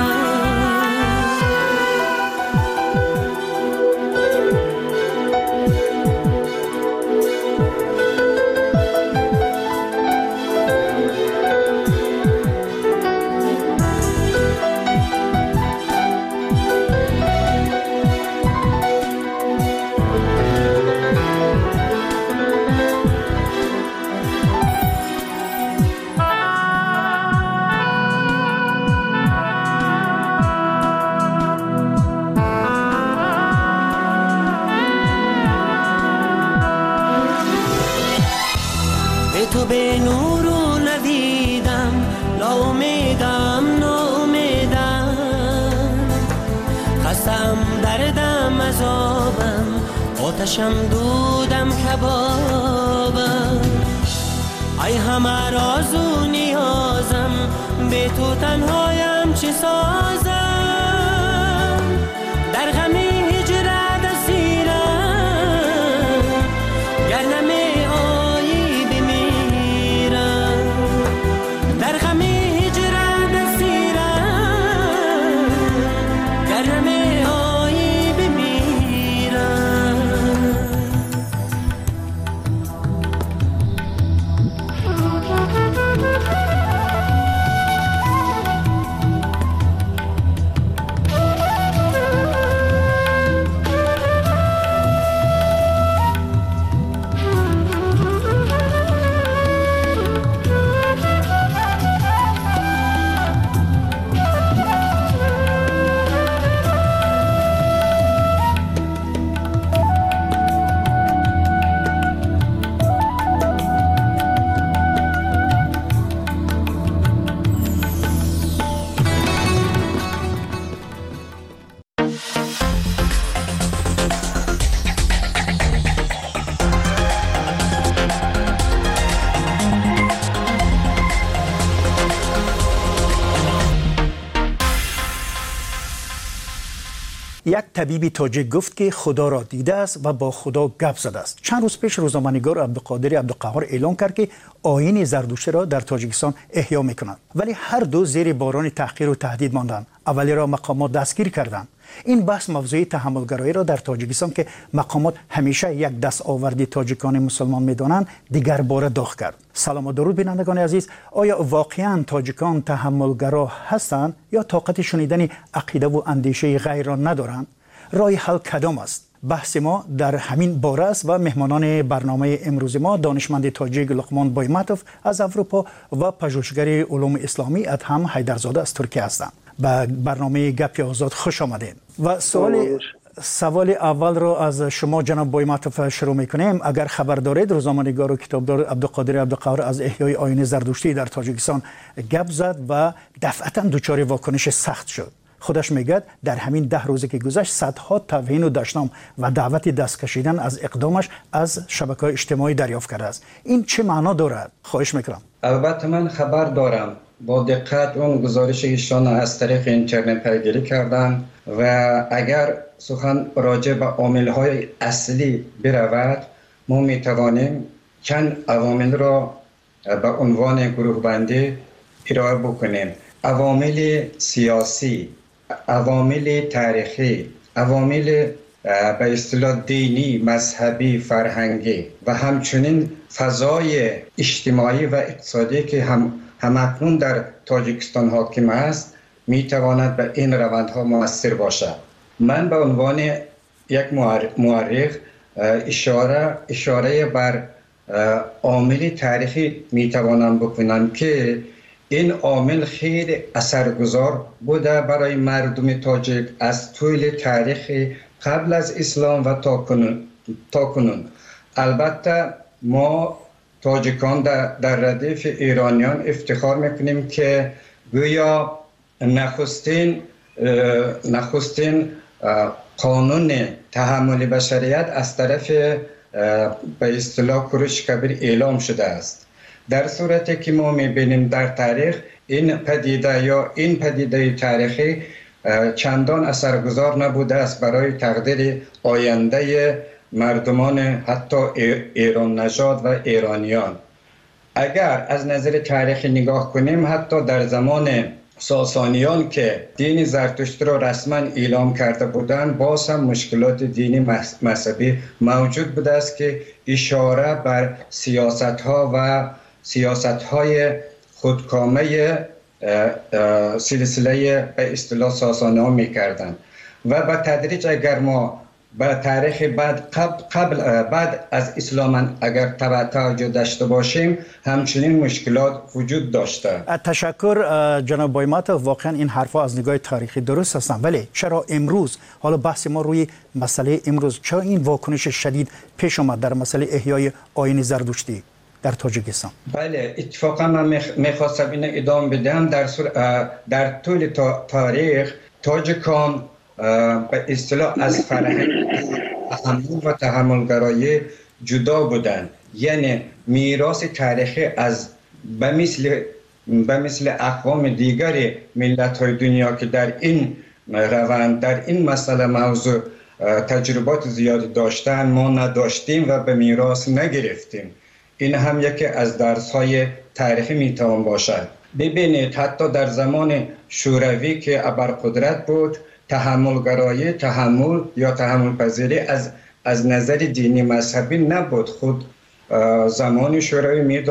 تو به نور و ندیدم، ناامیدم ناامیدم، خستم دردم عذابم، آتشم دودم کبابم. ای همه راز و نیازم، به تو تنهایم چه سازم. در غم هجرت اسیرم، گر نمی آیی بمیرم. در غم هجرت اسیرم، یک طبیب تاجیک گفت که خدا را دیده است و با خدا گپ زده است. چند روز پیش روزنامه‌نگار عبدالقادر عبدالقهار اعلام کرد که آیین زردشتی را در تاجیکستان احیا می‌کنند، ولی هر دو زیر باران تحقیر و تهدید ماندند. اولی را مقامات دستگیر کردند. این بحث موضوع تحملگرایی را در تاجیکستان که مقامات همیشه یک دستاوردی تاجیکان مسلمان می‌دانند دیگر باره داغ کرد. سلام و درود بینندگان عزیز. آیا واقعاً تاجیکان تحملگرا هستند یا طاقت شنیدن عقیده و اندیشه غیر را ندارند؟ راه حل کدام است؟ بحث ما در همین باره است و مهمانان برنامه امروز ما دانشمند تاجیک لقمان بایمتوف از اروپا و پژوهشگر علوم اسلامی ادهم حیدرزاده از ترکیه هستند. به برنامه گپ آزاد خوش آمدید. و سوال اول را از شما جناب بایمتوف شروع میکنیم. اگر خبر دارید روزنامه‌نگار و کتابدار عبدالقادر عبدالقهار از احیای آیین زردشتی در تاجیکستان گپ زد و دفعتا دچار واکنش سخت شد. خودش میگه در همین 10 روزی که گذشت صدها توهین و دشنام و دعوت دست کشیدن از اقدامش از شبکه‌های اجتماعی دریافت کرده است. این چه معنا دارد؟ خواهش میکنم. البته من خبر دارم. با دقت اون گزارش ایشان از طریق اینترنت پیگیری کردم و اگر سخن راجع به عامل‌های اصلی برود ما میتوانیم چند عوامل را به عنوان گروه بندی ارائه بکنیم. عوامل سیاسی، عوامل تاریخی، عوامل به اصطلاح دینی، مذهبی، فرهنگی و همچنین فضای اجتماعی و اقتصادی که همکنون در تاجیکستان حاکم است میتواند به این روندها مؤثر باشد. من به عنوان یک مورخ اشاره بر عامل تاریخی میتوانم بکنم که این عامل خیلی اثرگذار بوده برای مردم تاجیک از طول تاریخ قبل از اسلام و تا کنون. البته ما تاجیکان در ردیف ایرانیان افتخار میکنیم که گویا نخستین قانون تحمل بشریت از طرف به اصطلاح کوروش کبیر اعلام شده است. در صورتی که ما میبینیم در تاریخ این پدیده تاریخی چندان اثرگذار نبوده است برای تقدیر آینده مردمان حتی ایران نژاد و ایرانیان. اگر از نظر تاریخی نگاه کنیم حتی در زمان ساسانیان که دین زرتشتی را رسما اعلام کرده بودند باز هم مشکلات دینی مذهبی موجود بوده است که اشاره بر سیاست‌های خودکامه سلسله به اصطلاح ساسانیان می‌کردند و به تدریج اگر ما به تاریخ بعد از اسلام اگر توجه داشته باشیم همچنین مشکلات وجود داشته. تشکر جناب بایمتوف. واقعا این حرفا از نگاه تاریخی درست هستن، ولی چرا امروز حالا بحث ما روی مسئله امروز چرا این واکنش شدید پیش آمد در مسئله احیای آیین زردشتی در تاجیکستان؟ بله اتفاقا من میخواستم این ادامه بدم. در طول تاریخ تاجیکان به اصطلاح از فرهنگ تحمل و تحملگرایی جدا بودند. یعنی میراث تاریخی از به مثل اقوام دیگر ملت‌های دنیا که در این روند در این مسئله موضوع تجربات زیادی داشتن ما نداشتیم و به میراث نگرفتیم. این هم یکی از درس‌های تاریخی میتوان باشد. ببینید حتی در زمان شوروی که ابرقدرت بود تحمل یا تحمل پذیری از نظر دینی مذهبی نبود. خود زمان شوروی